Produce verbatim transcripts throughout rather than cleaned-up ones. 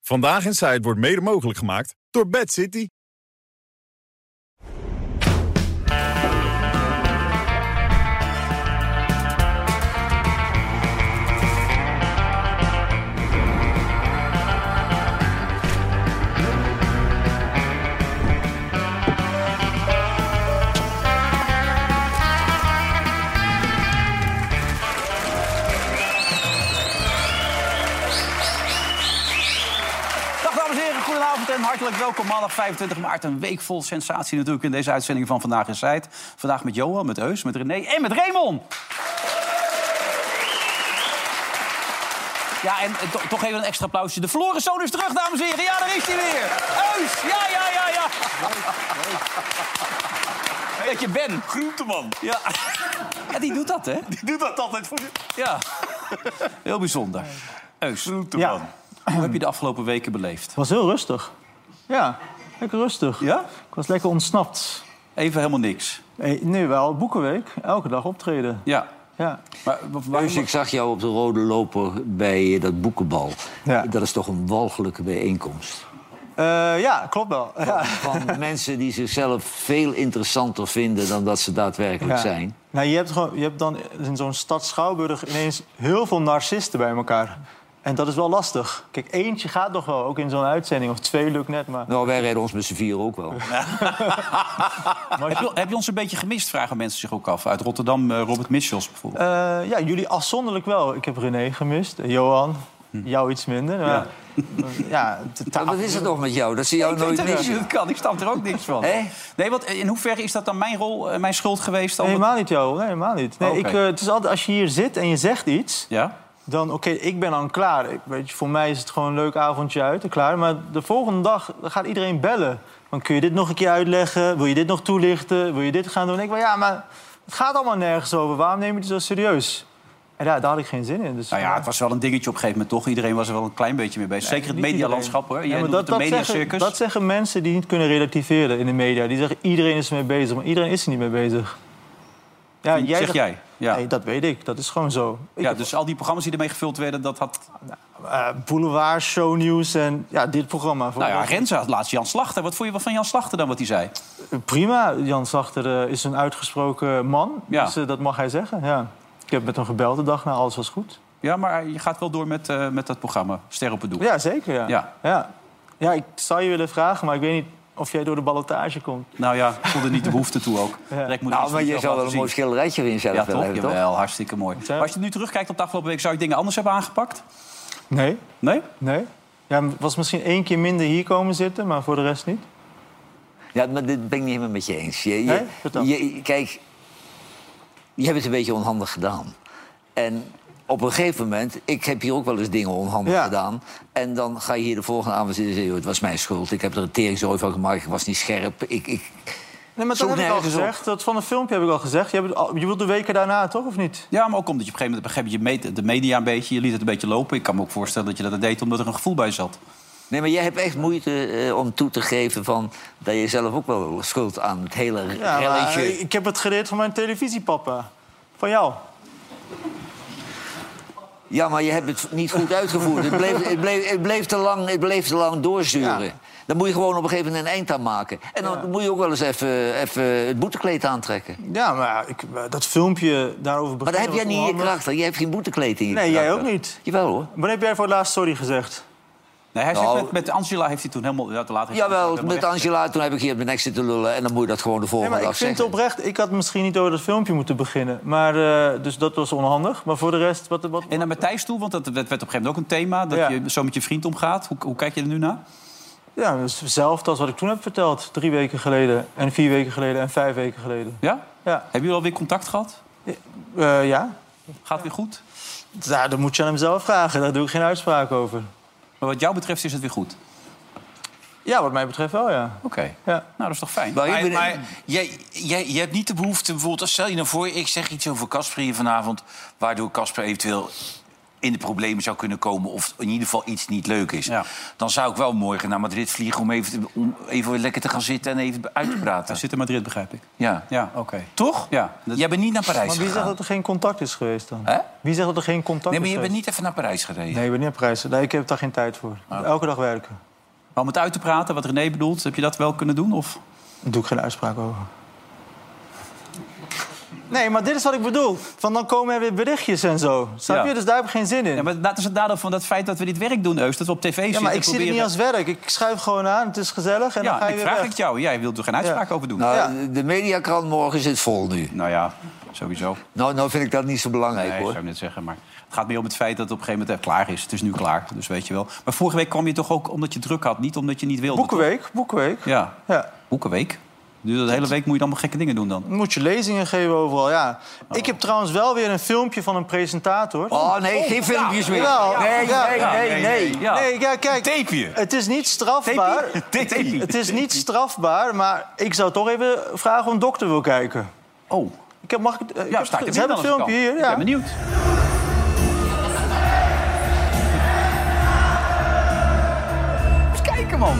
Vandaag Inside wordt mede mogelijk gemaakt door Bad City. En hartelijk welkom, maandag vijfentwintig maart. Een week vol sensatie natuurlijk in deze uitzending van Vandaag Inside. Vandaag met Johan, met Eus, met René en met Raymond. Ja, en to, toch even een extra applausje. De verloren zoon is terug, dames en heren. Ja, daar is hij weer. Eus, ja, ja, ja, ja. Dat je Ben. Groenteman. Ja. Ja, die doet dat, hè? Die doet dat altijd voor je. Ja, heel bijzonder. Eus. Groenteman. Ja. Hoe heb je de afgelopen weken beleefd? Het was heel rustig. Ja, lekker rustig. Ja? Ik was lekker ontsnapt. Even helemaal niks. Hey, nu wel, Boekenweek. Elke dag optreden. Ja. Ja. Maar, dus ik zag jou op de rode loper bij dat boekenbal. Ja. Dat is toch een walgelijke bijeenkomst? Uh, ja, klopt wel. Ja. Van mensen die zichzelf veel interessanter vinden dan dat ze daadwerkelijk Ja. zijn. Nou, je, hebt gewoon, je hebt dan in zo'n stad Schouwburg ineens heel veel narcisten bij elkaar. En dat is wel lastig. Kijk, eentje gaat nog wel, ook in zo'n uitzending. Of twee lukt net, maar... Nou, wij rijden ons met z'n vier ook wel. Ja. heb, je, heb je ons een beetje gemist, vragen mensen zich ook af. Uit Rotterdam, uh, Robert Michels bijvoorbeeld. Uh, ja, jullie afzonderlijk wel. Ik heb René gemist, Johan. Hm. Jou iets minder. Ja. Ja, ja, wat is het nog met jou? Dat zie jou ik nooit missen. Dat kan, ik snap er ook niks van. Hey? Nee, want in hoeverre is dat dan mijn rol, mijn schuld geweest? Nee, helemaal niet, jou. Nee, helemaal niet. Nee, oh, okay. ik, uh, het is altijd, als je hier zit en je zegt iets... Ja? Dan, oké, okay, ik ben dan klaar. Ik, weet je, voor mij is het gewoon een leuk avondje uit en klaar. Maar de volgende dag dan gaat iedereen bellen. Dan kun je dit nog een keer uitleggen? Wil je dit nog toelichten? Wil je dit gaan doen? En ik denk, ja, maar het gaat allemaal nergens over. Waarom neem je het zo serieus? En ja, daar had ik geen zin in. Dus, nou ja, het was wel een dingetje op een gegeven moment, toch? Iedereen was er wel een klein beetje mee bezig. Nee, Zeker het medialandschap, hoor. Jij ja, dat, het mediacircus. Zeggen, dat zeggen mensen die niet kunnen relativeren in de media. Die zeggen, iedereen is ermee bezig. Maar iedereen is er niet mee bezig. Ja, jij zeg dacht, jij? Ja. Nee, dat weet ik. Dat is gewoon zo. Ik ja, heb... Dus al die programma's die ermee gevuld werden, dat had... Uh, Boulevard, Shownieuws en ja, dit programma. Nou ja, Renze had laatst Jan Slachter. Wat vond je van Jan Slachter dan, wat hij zei? Prima. Jan Slachter uh, is een uitgesproken man. Ja. Dus uh, dat mag hij zeggen, ja. Ik heb met hem gebeld de dag na, alles was goed. Ja, maar je gaat wel door met, uh, met dat programma, Ster op het Doek. Ja, zeker, ja. Ja. Ja. Ja, ik zou je willen vragen, maar ik weet niet of jij door de ballotage komt. Nou ja, ik voelde niet de behoefte toe ook. Ja. Moet nou, maar je zou wel een zien. Mooi schilderijtje erin zelf ja, willen hebben, toch? Jawel, hartstikke mooi. Maar als je nu terugkijkt op de afgelopen week, zou je dingen anders hebben aangepakt? Nee. Nee? Nee. Ja, het was misschien één keer minder hier komen zitten, maar voor de rest niet. Ja, maar dit ben ik niet helemaal met je eens. Je, je, nee? je, kijk, je hebt het een beetje onhandig gedaan. En op een gegeven moment, ik heb hier ook wel eens dingen onhandig ja. gedaan. En dan ga je hier de volgende avond zitten en zeggen, het was mijn schuld. Ik heb er een teringzooi van gemaakt, ik was niet scherp. Ik, ik... Nee, maar dat heb ik al gezegd. Dat van een filmpje heb ik al gezegd. Je, hebt, je wilt de weken daarna, toch, of niet? Ja, maar ook omdat je op een gegeven moment begreep je de media een beetje. Je liet het een beetje lopen. Ik kan me ook voorstellen dat je dat deed omdat er een gevoel bij zat. Nee, maar jij hebt echt moeite uh, om toe te geven van dat je zelf ook wel schuld aan het hele ja, relletje... Ik heb het geleerd van mijn televisiepapa. Van jou. Ja, maar je hebt het niet goed uitgevoerd. Het bleef, het bleef, het bleef, te, lang, het bleef te lang doorzuren. Ja. Dan moet je gewoon op een gegeven moment een eind aan maken. En dan ja. moet je ook wel eens even, even het boetekleed aantrekken. Ja, maar ik, dat filmpje daarover... Maar dat heb jij niet in je karakter. Je hebt geen boetekleed in je Nee, karakter. jij ook niet. Jawel, hoor. Wanneer heb jij voor het laatst sorry gezegd? Nee, hij nou, zegt met, met Angela heeft hij toen helemaal... Ja, te laat jawel, met Angela toen heb ik hier op mijn nek zitten lullen... en dan moet je dat gewoon de volgende nee, maar dag ik vind zeggen. oprecht, ik had misschien niet over dat filmpje moeten beginnen. Maar, uh, dus dat was onhandig. Maar voor de rest... Wat, wat, en dan met Thijs toe, want dat werd op een gegeven moment ook een thema... dat ja. je zo met je vriend omgaat. Hoe, hoe kijk je er nu naar? Ja, dus hetzelfde als wat ik toen heb verteld. Drie weken geleden, en vier weken geleden en vijf weken geleden. Ja? Ja. Hebben jullie alweer contact gehad? Ja. Uh, ja. Gaat het weer goed? Ja, dat moet je aan hem zelf vragen. Daar doe ik geen uitspraak over. Maar wat jou betreft is het weer goed? Ja, wat mij betreft wel, ja. Oké. Okay. Ja. Nou, dat is toch fijn? Maar, maar, maar jij, jij, jij hebt niet de behoefte... bijvoorbeeld, stel je nou voor, ik zeg iets over Casper hier vanavond... waardoor Casper eventueel in de problemen zou kunnen komen... of in ieder geval iets niet leuk is... Ja. dan zou ik wel morgen naar Madrid vliegen... om even, te, om even lekker te gaan zitten en even uit te praten. Hij zit in Madrid, begrijp ik. Ja. Ja, oké. Okay. Toch? Ja. Dat... Jij bent niet naar Parijs Maar wie gegaan. zegt dat er geen contact is geweest dan? Hè? Wie zegt dat er geen contact Nee, maar is je bent geweest? niet even naar Parijs gereden. Nee, ik ben niet op Parijs. Nee, ik heb daar geen tijd voor. Oh. Elke dag werken. Maar om het uit te praten, wat René bedoelt... heb je dat wel kunnen doen? Of... Daar doe ik geen uitspraak over. Nee, maar dit is wat ik bedoel. Van dan komen er weer berichtjes en zo. Snap Ja. je? Dus daar heb ik geen zin in. Ja, maar dat is het nadeel van dat feit dat we dit werk doen, Eus. Dat we op tv zitten. Ja, maar ik zie het proberen... niet als werk. Ik schuif gewoon aan, het is gezellig en dan Ja, ga je ik weer vraag weg. het jou. Jij wilt er geen uitspraak over doen. Nou, Ja. de mediakrant morgen zit vol nu. Nou ja, sowieso. Nou, nou vind ik dat niet zo belangrijk, Nee, hoor. zou ik net zeggen. Maar het gaat meer om het feit dat het op een gegeven moment klaar is. Het is nu klaar, dus weet je wel. Maar vorige week kwam je toch ook omdat je druk had, niet omdat je niet wilde. Boekenweek, boekenweek. Toch? Ja, Ja. boekenweek. Dus de hele week moet je allemaal gekke dingen doen dan. Dan moet je lezingen geven overal, ja. Ik heb trouwens wel weer een filmpje van een presentator. Oh, nee, geen filmpjes meer. Jawel. Nee, Ja. nee, nee, nee. Ja. Nee, ja, kijk, Tapeje. het is niet strafbaar. Tapie. Het is niet strafbaar, maar ik zou toch even vragen of een dokter wil kijken. Oh, Ik heb, mag ik, ik ja, heb, staat er ze hebben het binnen filmpje als hier. het kan. Ja. Ik ben benieuwd. Eens kijken, man.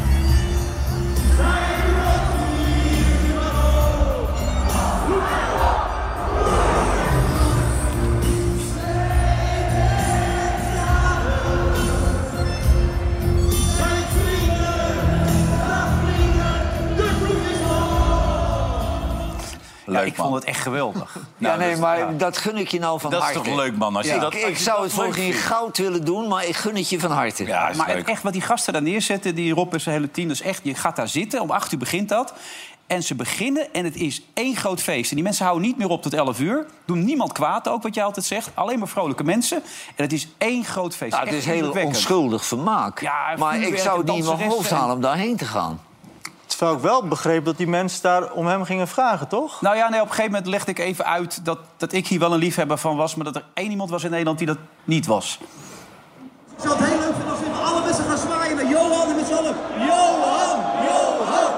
Ja, ik man. vond het echt geweldig. Ja, Nou, nee, dat is- maar ja. dat gun ik je nou van Dat is harte. toch leuk, man. Als je Ik, dat, ik als je zou dat het voor leuk geen vindt. goud willen doen, maar ik gun het je van harte. Ja, is Maar leuk. het, echt wat die gasten daar neerzetten, die Rob en zijn hele team... dus echt, je gaat daar zitten, om acht uur begint dat. En ze beginnen en het is één groot feest. En die mensen houden niet meer op tot elf uur. Doen niemand kwaad ook, wat jij altijd zegt. Alleen maar vrolijke mensen. En het is één groot feest. Nou, het Echt is heel indrukwekkend. onschuldig vermaak. Ja, maar ik vuurwerk zou en het niet in mijn danseressen hoofd en- halen om daarheen te gaan. Terwijl ik wel begreep dat die mensen daar om hem gingen vragen, toch? Nou ja, nee, op een gegeven moment legde ik even uit... Dat, dat ik hier wel een liefhebber van was... maar dat er één iemand was in Nederland die dat niet was. Ik zou het heel leuk vinden als we met alle mensen gaan zwaaien naar Johan en met z'n allen. Johan, Johan,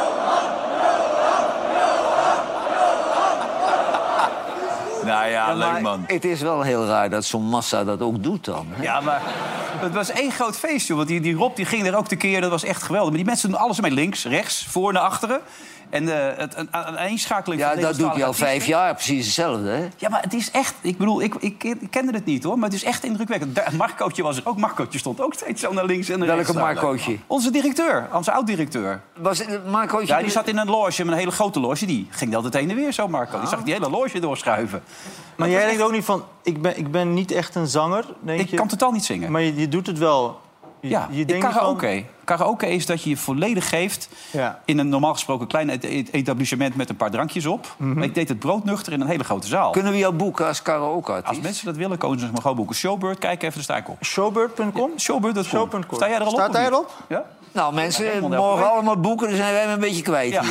Nou ja, Ja, leuk, maar man. het is wel heel raar dat zo'n massa dat ook doet dan. Hè? Ja, maar het was één groot feest, joh. Want die, die Rob die ging er ook tekeer, dat was echt geweldig. Maar die mensen doen alles mee links, rechts, voor naar achteren. En uh, het, een, een aaneenschakeling Ja, van dat doe ik al Nederlandstalige vijf artiesten. jaar, precies hetzelfde. Hè? Ja, maar het is echt... Ik bedoel, ik, ik, ik kende het niet, hoor. Maar het is echt indrukwekkend. Daar- Marcootje was er ook. Marcootje stond ook steeds zo naar links en naar Welke rechts. Marcootje? Onze directeur, onze oud-directeur. Was het Marcootje? Ja, die zat in een loge, met een hele grote loge. Die ging de altijd heen en weer zo, Marco. Die zag die hele loge doorschuiven. Maar jij denkt ook niet van, ik ben, ik ben niet echt een zanger, denk Ik je? kan totaal niet zingen. Maar je, je doet het wel. Je, Ja, je ik denkt karaoke. Karaoke is dat je je volledig geeft Ja. in een normaal gesproken klein et- et- etablissement met een paar drankjes op. Maar ik deed het broodnuchter in een hele grote zaal. Kunnen we jou boeken als karaoke-artiest? Als mensen dat willen, komen ze maar gewoon boeken. Showbird, kijk even, daar sta ik op. van Showbird punt com? Showbird punt com. Show punt com. Sta jij er al op? Staat of hij niet? erop? Ja? Nou, mensen, helemaal morgen helemaal allemaal boeken, dan zijn wij hem een beetje kwijt Ja. hier.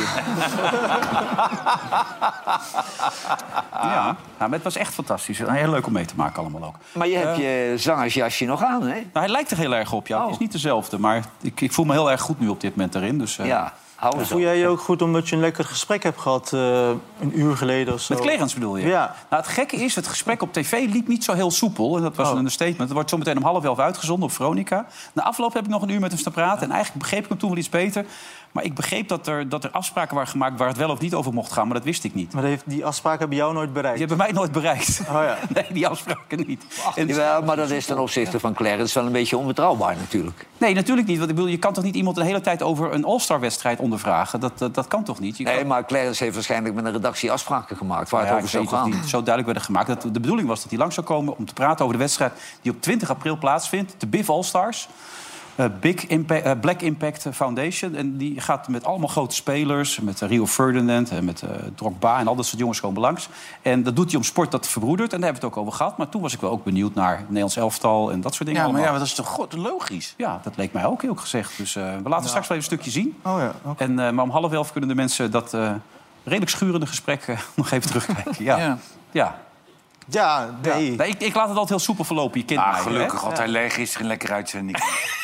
Ja. Ja, maar het was echt fantastisch. Heel leuk om mee te maken allemaal ook. Maar je hebt je zangersjasje nog aan, hè? Nou, hij lijkt er heel erg op, ja. Oh. Het is niet dezelfde, maar ik, ik voel me heel erg goed nu op dit moment erin. Dus, uh, Ja, hou eens Voel op. jij je ook goed omdat je een lekker gesprek hebt gehad uh, een uur geleden of zo? Met Clarence bedoel je? Ja. Nou, het gekke is, het gesprek op tv liep niet zo heel soepel. En dat was Oh. een statement. Het wordt zometeen om half elf uitgezonden op Veronica. Na afloop heb ik nog een uur met hem staan praten. En eigenlijk begreep ik hem toen wel iets beter. Maar ik begreep dat er, dat er afspraken waren gemaakt waar het wel of niet over mocht gaan. Maar dat wist ik niet. Maar heeft, die afspraken hebben jou nooit bereikt? Die hebben mij nooit bereikt. Oh ja. Nee, die afspraken niet. En- Jawel, maar dat is ten opzichte van Clarence wel een beetje onbetrouwbaar natuurlijk. nee, natuurlijk niet. Want ik bedoel, je kan toch niet iemand een hele tijd over een All-Star-wedstrijd ondervragen? Dat, dat, dat kan toch niet? Je Nee, kan- maar Clarence heeft waarschijnlijk met een redactie afspraken gemaakt waar Ja, het ik over zou weet dat gaan. die zo duidelijk werden gemaakt. Dat de bedoeling was dat hij langs zou komen om te praten over de wedstrijd die op twintig april plaatsvindt. De B I F All-Stars. Uh, Big Impact, uh, Black Impact Foundation. En die gaat met allemaal grote spelers. Met uh, Rio Ferdinand en met uh, Drogba en al dat soort jongens komen langs. En dat doet hij om sport dat verbroedert. En daar hebben we het ook over gehad. Maar toen was ik wel ook benieuwd naar het Nederlands elftal en dat soort dingen Ja, maar ja, allemaal. maar dat is toch god logisch? Ja, dat leek mij ook heel gezegd. Dus uh, we laten straks wel even een stukje zien. Oh ja, oké. En, uh, maar om half elf kunnen de mensen dat uh, redelijk schurende gesprek uh, nog even terugkijken. Ja. Ja. Ja. Ja, nee. Ja. Nee, ik, ik laat het altijd heel soepel verlopen. Je kent Ah, mij, gelukkig hè? had hij leeg gisteren een lekker uitzending.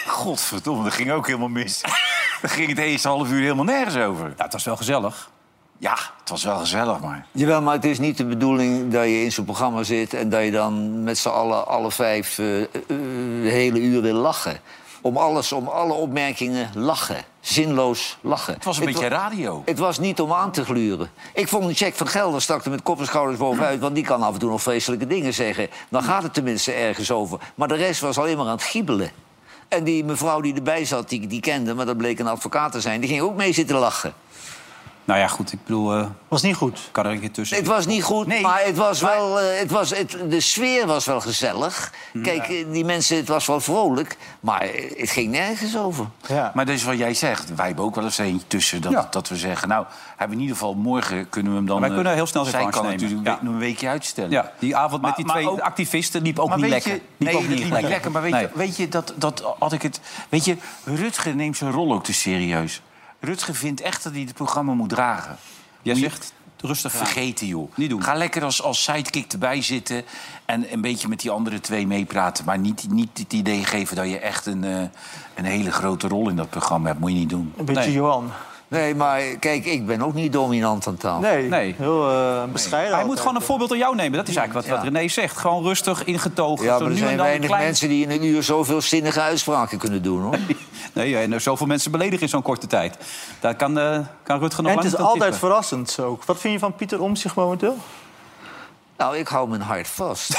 Godverdomme, dat ging ook helemaal mis. Dan ging het eerste half uur helemaal nergens over. Ja, het was wel gezellig. Ja, het was wel gezellig, maar... Jawel, maar het is niet de bedoeling dat je in zo'n programma zit... en dat je dan met z'n allen, alle vijf, uh, uh, de hele uur wil lachen. Om alles, om alle opmerkingen lachen. Zinloos lachen. Het was een het beetje wa- radio. Het was niet om aan te gluren. Ik vond Jack van Gelder stak er met kop en schouders bovenuit... want die kan af en toe nog vreselijke dingen zeggen. Dan gaat het tenminste ergens over. Maar de rest was alleen maar aan het giebelen. En die mevrouw die erbij zat, die, die kende... maar dat bleek een advocaat te zijn, die ging ook mee zitten lachen. Nou ja, goed, ik bedoel... Uh, was niet goed. Kan er een keer tussen. Het was niet goed, Nee, maar het was maar- wel, uh, het was, het, de sfeer was wel gezellig. Kijk, uh, die mensen, het was wel vrolijk, maar het ging nergens over. Ja. Maar dat is wat jij zegt. Wij hebben ook wel eens eentje tussen dat, Ja. dat we zeggen... nou, hebben we in ieder geval morgen kunnen we hem dan... Maar wij kunnen eh, heel snel zij revanche kan nemen. natuurlijk Ja. een, week- een weekje uitstellen. Ja, die avond met Maar- die maar twee ook- activisten liep ook Maar niet weet lekker. je, Liep nee, ook dat niet liep lekker. niet lekker. Maar weet, Nee. je, weet je, dat, dat had ik het... Weet je, Rutger neemt zijn rol ook te serieus. Rutger vindt echt dat hij het programma moet dragen. Jij Moet je zegt, rustig aan. Vergeten, joh. Niet doen. Ga lekker als, als sidekick erbij zitten... en een beetje met die andere twee meepraten. Maar niet, niet het idee geven dat je echt een, uh, een hele grote rol in dat programma hebt. Moet je niet doen. Een beetje Nee. Johan. Nee, maar kijk, ik ben ook niet dominant aan tafel. Nee, Nee. heel uh, bescheiden. Hij moet altijd. gewoon een voorbeeld aan jou nemen. Dat is eigenlijk wat, wat René zegt. Gewoon rustig, ingetogen. Ja, zo maar er nu en zijn dan weinig klein... mensen die in een uur zoveel zinnige uitspraken kunnen doen, hoor. Nee, en er zoveel mensen beledigen in zo'n korte tijd. Daar kan, uh, kan Rutger nog En het lang is niet aan altijd tippen. verrassend ook. Wat vind je van Pieter Omtzigt momenteel? Nou, ik hou mijn hart vast.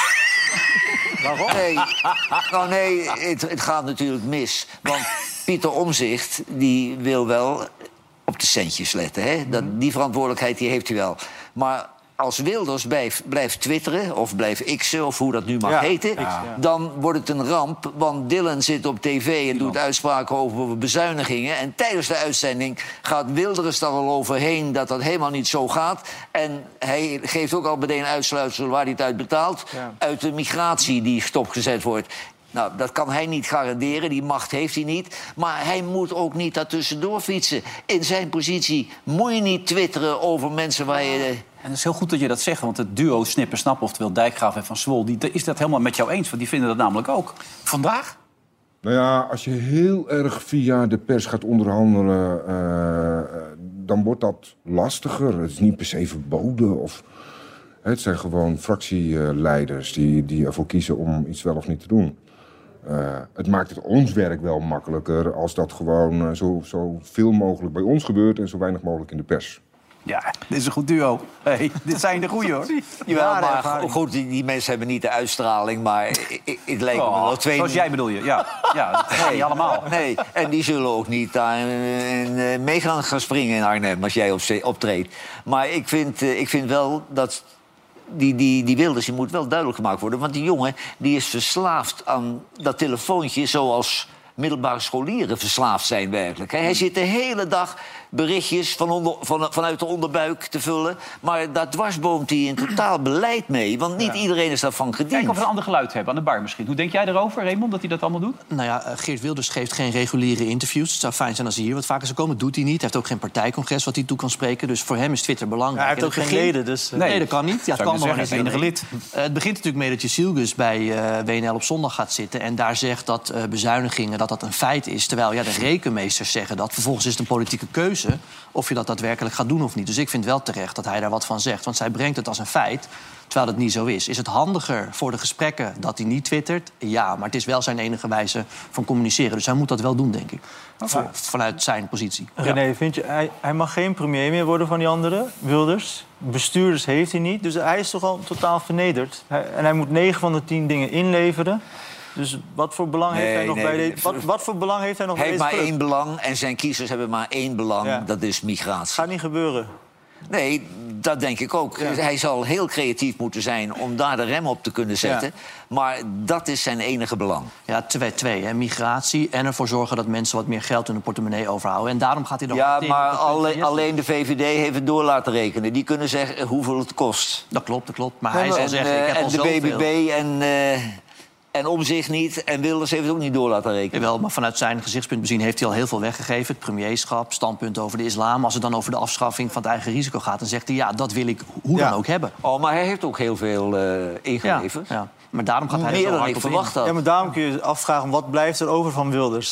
Waarom? Nee, nou nee, het, het gaat natuurlijk mis. Want Pieter Omtzigt, die wil wel op de centjes letten. Hè? Dat, die verantwoordelijkheid die heeft hij wel. Maar als Wilders blijft, blijft twitteren of blijft x'en... of hoe dat nu mag Ja, heten, X, ja. dan wordt het een ramp. Want Dylan zit op tv en doet uitspraken over bezuinigingen. En tijdens de uitzending gaat Wilders daar al overheen... dat dat helemaal niet zo gaat. En hij geeft ook al meteen uitsluitsel waar hij het uit betaalt. Ja. Uit de migratie die stopgezet wordt. Nou, dat kan hij niet garanderen, die macht heeft hij niet. Maar hij moet ook niet daartussendoor fietsen. In zijn positie moet je niet twitteren over mensen waar je... En het is heel goed dat je dat zegt, want het duo Snipper-Snap... oftewel Dijkgraaf en Van Zwol, die is dat helemaal met jou eens. Want die vinden dat namelijk ook. Vandaag? Nou ja, als je heel erg via de pers gaat onderhandelen... Uh, dan wordt dat lastiger. Het is niet per se verboden. Of... Het zijn gewoon fractieleiders die, die ervoor kiezen om iets wel of niet te doen. Uh, het maakt het ons werk wel makkelijker als dat gewoon uh, zo, zo veel mogelijk bij ons gebeurt... en zo weinig mogelijk in de pers. Ja, dit is een goed duo. Hey, dit zijn de goeie, hoor. Jawel, Rare maar ervaring. goed, die, die mensen hebben niet de uitstraling... maar ik- het lijkt me Oh, wel twee... zoals jij bedoel je, ja. Ja, dat zijn niet allemaal. Nee, en die zullen ook niet daar uh, mee gaan, gaan springen in Arnhem... als jij op, optreedt. Maar ik vind, uh, ik vind wel dat... Die, die, die Wilders, die moet wel duidelijk gemaakt worden. Want die jongen die is verslaafd aan dat telefoontje... zoals middelbare scholieren verslaafd zijn werkelijk. Hij zit de hele dag berichtjes van onder, van, vanuit de onderbuik te vullen... maar daar dwarsboomt hij in totaal beleid mee. Want niet iedereen is daarvan gediend. Kijk of we een ander geluid hebben aan de bar misschien. Hoe denk jij erover, Raymond, dat hij dat allemaal doet? Nou ja, Geert Wilders geeft geen reguliere interviews. Het zou fijn zijn als hij hier wat vaker zou komen. Dat doet hij niet. Hij heeft ook geen partijcongres wat hij toe kan spreken. Dus voor hem is Twitter belangrijk. Ja, hij heeft ook En het geen begint- leden, dus... uh, Nee, dat kan niet. Ja, het Zou kan ik nog zeggen, niet. het enige lid. Uh, het begint natuurlijk mee dat je Silgus bij uh, W N L op zondag gaat zitten... en daar zegt dat uh, bezuinigingen dat dat een feit is. Terwijl ja, de rekenmeesters zeggen dat. Vervolgens is het een politieke keuze of je dat daadwerkelijk gaat doen of niet. Dus ik vind wel terecht dat hij daar wat van zegt. Want zij brengt het als een feit, terwijl het niet zo is. Is het handiger voor de gesprekken dat hij niet twittert? Ja, maar het is wel zijn enige wijze van communiceren. Dus hij moet dat wel doen, denk ik. Voor, vanuit zijn positie. René, vind je, hij, hij mag geen premier meer worden van die anderen, Wilders. Bestuurders heeft hij niet, dus hij is toch al totaal vernederd. Hij, en hij moet negen van de tien dingen inleveren. Dus wat voor belang Nee, heeft hij nog nee, bij nee. deze... Wat, wat voor belang heeft hij nog Hij bij heeft deze maar club? één belang en zijn kiezers hebben maar één belang. Ja. Dat is migratie. Gaat niet gebeuren. Nee, dat denk ik ook. Ja. Hij zal heel creatief moeten zijn om daar de rem op te kunnen zetten. Maar dat is zijn enige belang. Ja, twee, twee hè. Migratie en ervoor zorgen dat mensen wat meer geld in hun portemonnee overhouden. En daarom gaat hij dan... Ja, meteen maar op het punt van alle, Jesse. alleen de V V D heeft het door laten rekenen. Die kunnen zeggen hoeveel het kost. Dat klopt, dat klopt. Maar Nee, hij maar- zal En, zeggen, ik heb eh, al en de zoveel. B B B en, uh, en Omtzigt niet. En Wilders heeft het ook niet door laten rekenen. Jawel, maar vanuit zijn gezichtspunt bezien heeft hij al heel veel weggegeven. Het premierschap, standpunt over de islam. Als het dan over de afschaffing van het eigen risico gaat... dan zegt hij, ja, dat wil ik hoe Ja. dan ook hebben. Oh, maar hij heeft ook heel veel uh, Ja, ingeleverd. ja. Maar daarom gaat hij er Meer zo dan hard ik op in. verwacht had. Ja, maar daarom kun je je afvragen, wat blijft er over van Wilders?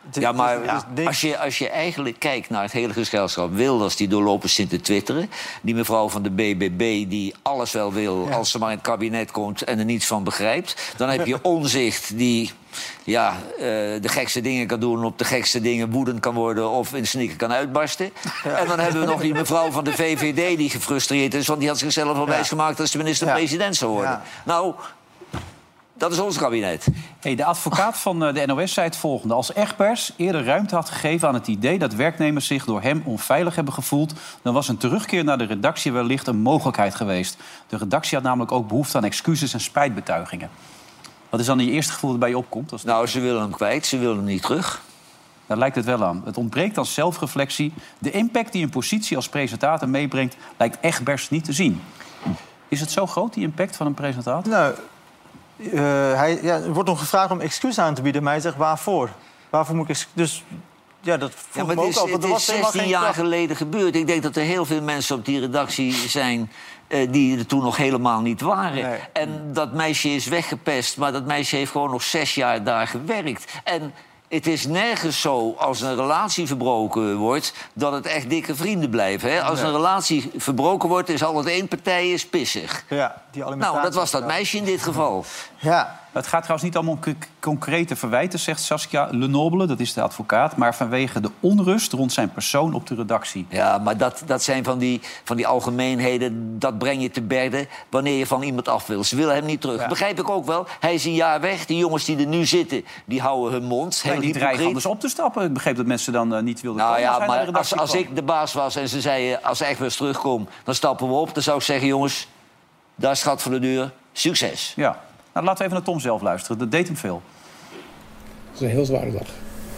Ja, maar Ja. als je, als je eigenlijk kijkt naar het hele gezelschap... Wilders die doorlopen zit te twitteren. Die mevrouw van de B B B die alles wel wil... Ja. als ze maar in het kabinet komt en er niets van begrijpt. Dan heb je Omtzigt die ja, uh, de gekste dingen kan doen... op de gekste dingen woedend kan worden... of in snikken kan uitbarsten. Ja. En dan hebben we nog die mevrouw van de V V D die gefrustreerd is... want die had zichzelf al wijsgemaakt als de minister-president zou worden. Ja. Nou... Dat is ons kabinet. Hey, de advocaat van de N O S zei het volgende. Als Egbers eerder ruimte had gegeven aan het idee... dat werknemers zich door hem onveilig hebben gevoeld... dan was een terugkeer naar de redactie wellicht een mogelijkheid geweest. De redactie had namelijk ook behoefte aan excuses en spijtbetuigingen. Wat is dan je eerste gevoel dat bij je opkomt? Als nou, ze willen hem kwijt, ze willen hem niet terug. Daar lijkt het wel aan. Het ontbreekt aan zelfreflectie. De impact die een positie als presentator meebrengt... lijkt Egbers niet te zien. Is het zo groot, die impact van een presentator? Nou... Uh, hij ja, er wordt nog gevraagd om excuus aan te bieden, maar hij zegt waarvoor? Waarvoor moet ik excuus? Dus ja, dat ja, maar het is, ook al, het is zestien jaar geleden gebeurd. Ik denk dat er heel veel mensen op die redactie zijn... Uh, die er toen nog helemaal niet waren. Nee. En dat meisje is weggepest, maar dat meisje heeft gewoon nog zes jaar daar gewerkt. En het is nergens zo, als een relatie verbroken wordt... dat het echt dikke vrienden blijven. Hè? Als nee. een relatie verbroken wordt, is altijd één partij is pissig. Ja, die nou, dat was dat meisje in dit geval. Ja. Het gaat trouwens niet allemaal om concrete verwijten, zegt Saskia Lenoble, dat is de advocaat... maar vanwege de onrust rond zijn persoon op de redactie. Ja, maar dat, dat zijn van die, van die algemeenheden, dat breng je te berde... wanneer je van iemand af wil. Ze willen hem niet terug. Ja. Begrijp ik ook wel. Hij is een jaar weg. Die jongens die er nu zitten, die houden hun mond. Nee, die dreigen anders op te stappen. Ik begreep dat mensen dan uh, niet wilden nou, komen. Ja, maar als, als ik de baas was en ze zeiden, als Egbers terugkomt... dan stappen we op, dan zou ik zeggen, jongens... daar is het gat voor de deur. Succes. Ja. Nou, laten we even naar Tom zelf luisteren. Dat deed hem veel. Het is een heel zware dag.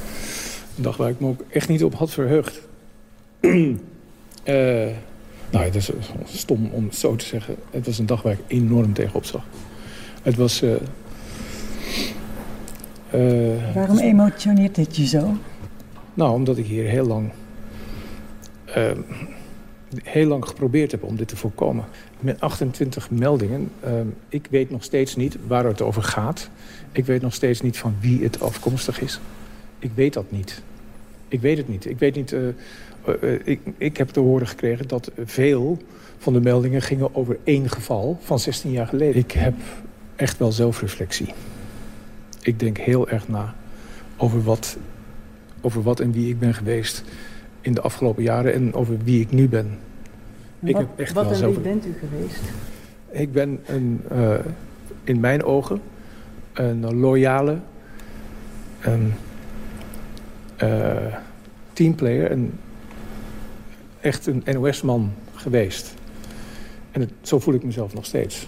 Een dag waar ik me ook echt niet op had verheugd. uh, nou, het is stom om het zo te zeggen. Het was een dag waar ik enorm tegenop zag. Het was... Uh, uh, Waarom emotioneert dit je zo? Nou, omdat ik hier heel lang... Uh, heel lang geprobeerd heb om dit te voorkomen. Met achtentwintig meldingen. Uh, ik weet nog steeds niet waar het over gaat. Ik weet nog steeds niet van wie het afkomstig is. Ik weet dat niet. Ik weet het niet. Ik weet niet... Uh, uh, ik, ik heb te horen gekregen dat veel van de meldingen gingen over één geval van zestien jaar geleden. Ik heb echt wel zelfreflectie. Ik denk heel erg na over wat, over wat en wie ik ben geweest... in de afgelopen jaren en over wie ik nu ben. Ik wat, heb echt wat wel en wie bent u geweest? Ik ben een, uh, in mijn ogen een loyale een, uh, teamplayer. Een, echt een N O S-man geweest. En het, zo voel ik mezelf nog steeds.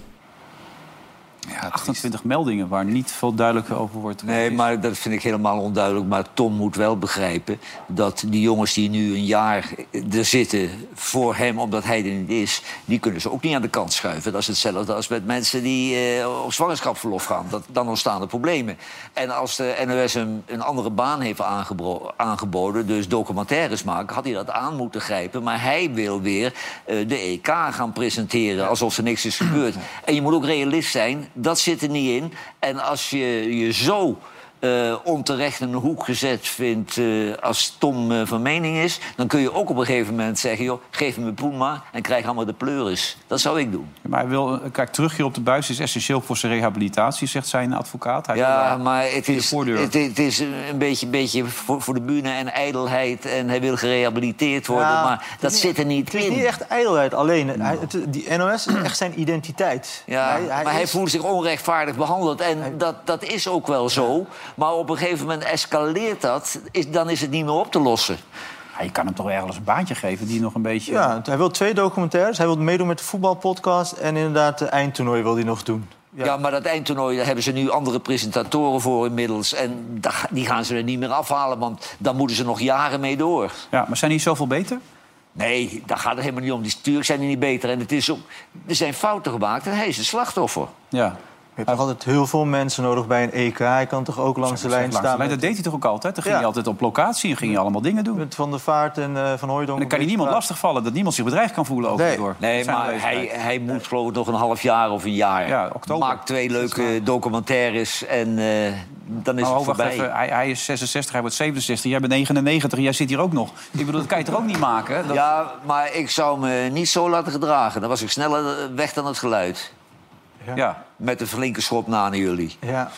Ja, achtentwintig meldingen waar niet veel duidelijker over wordt. Nee, maar dat vind ik helemaal onduidelijk. Maar Tom moet wel begrijpen dat die jongens die nu een jaar er zitten voor hem, omdat hij er niet is, die kunnen ze ook niet aan de kant schuiven. Dat is hetzelfde als met mensen die uh, op zwangerschapsverlof gaan. Dat, dan ontstaan er problemen. En als de N O S hem een andere baan heeft aangebo- aangeboden, dus documentaires maken, had hij dat aan moeten grijpen. Maar hij wil weer uh, de E K gaan presenteren alsof er niks is gebeurd. En je moet ook realist zijn. Dat zit er niet in. En als je je zo uh, onterecht in een hoek gezet vindt uh, als Tom uh, van mening is, dan kun je ook op een gegeven moment zeggen, joh, geef me poen maar en krijg allemaal de pleuris. Dat zou ik doen. Maar hij wil, kijk, terug hier op de buis is essentieel voor zijn rehabilitatie, zegt zijn advocaat. Hij ja, maar het is, het, het is een beetje, beetje voor, voor de bühne en ijdelheid en hij wil gerehabiliteerd worden, ja, maar dat niet, zit er niet in. Het is niet echt ijdelheid alleen. Hij, het, die N O S is echt zijn identiteit. Ja, hij, hij maar is... hij voelt zich onrechtvaardig behandeld en hij... dat, dat is ook wel zo. Ja. Maar op een gegeven moment escaleert dat, is, dan is het niet meer op te lossen. Ja, je kan hem toch ergens een baantje geven die nog een beetje... Ja, hij wil twee documentaires. Hij wil meedoen met de voetbalpodcast en inderdaad de eindtoernooi wil hij nog doen. Ja. ja, maar dat eindtoernooi, daar hebben ze nu andere presentatoren voor inmiddels. En die gaan ze er niet meer afhalen, want dan moeten ze nog jaren mee door. Ja, maar zijn die zoveel beter? Nee, daar gaat het helemaal niet om. Die natuurlijk zijn die niet beter. En het is ook, er zijn fouten gemaakt en hij is een slachtoffer. Ja. Je hebt toch altijd heel veel mensen nodig bij een E K. Hij kan toch ook langs de lijn staan? Maar dat deed hij toch ook altijd? Dan ging ja. hij altijd op locatie en ging hij allemaal dingen doen. Met Van der Vaart en uh, Van Hooijdonk. En dan kan hij niemand lastigvallen, dat niemand zich bedreigd kan voelen over nee. door. Nee, maar hij, hij moet geloof ik nog een half jaar of een jaar. Ja, oktober. Maakt twee leuke documentaires en uh, dan is Oh, het wacht voorbij. even. Hij, hij is zesenzestig, hij wordt zevenenzestig. Jij bent negenennegentig en jij zit hier ook nog. Ik bedoel, dat kan je toch ook niet maken? Dat... Ja, maar ik zou me niet zo laten gedragen. Dan was ik sneller weg dan het geluid. Ja. ja. Met een flinke schop na naar jullie. Ja.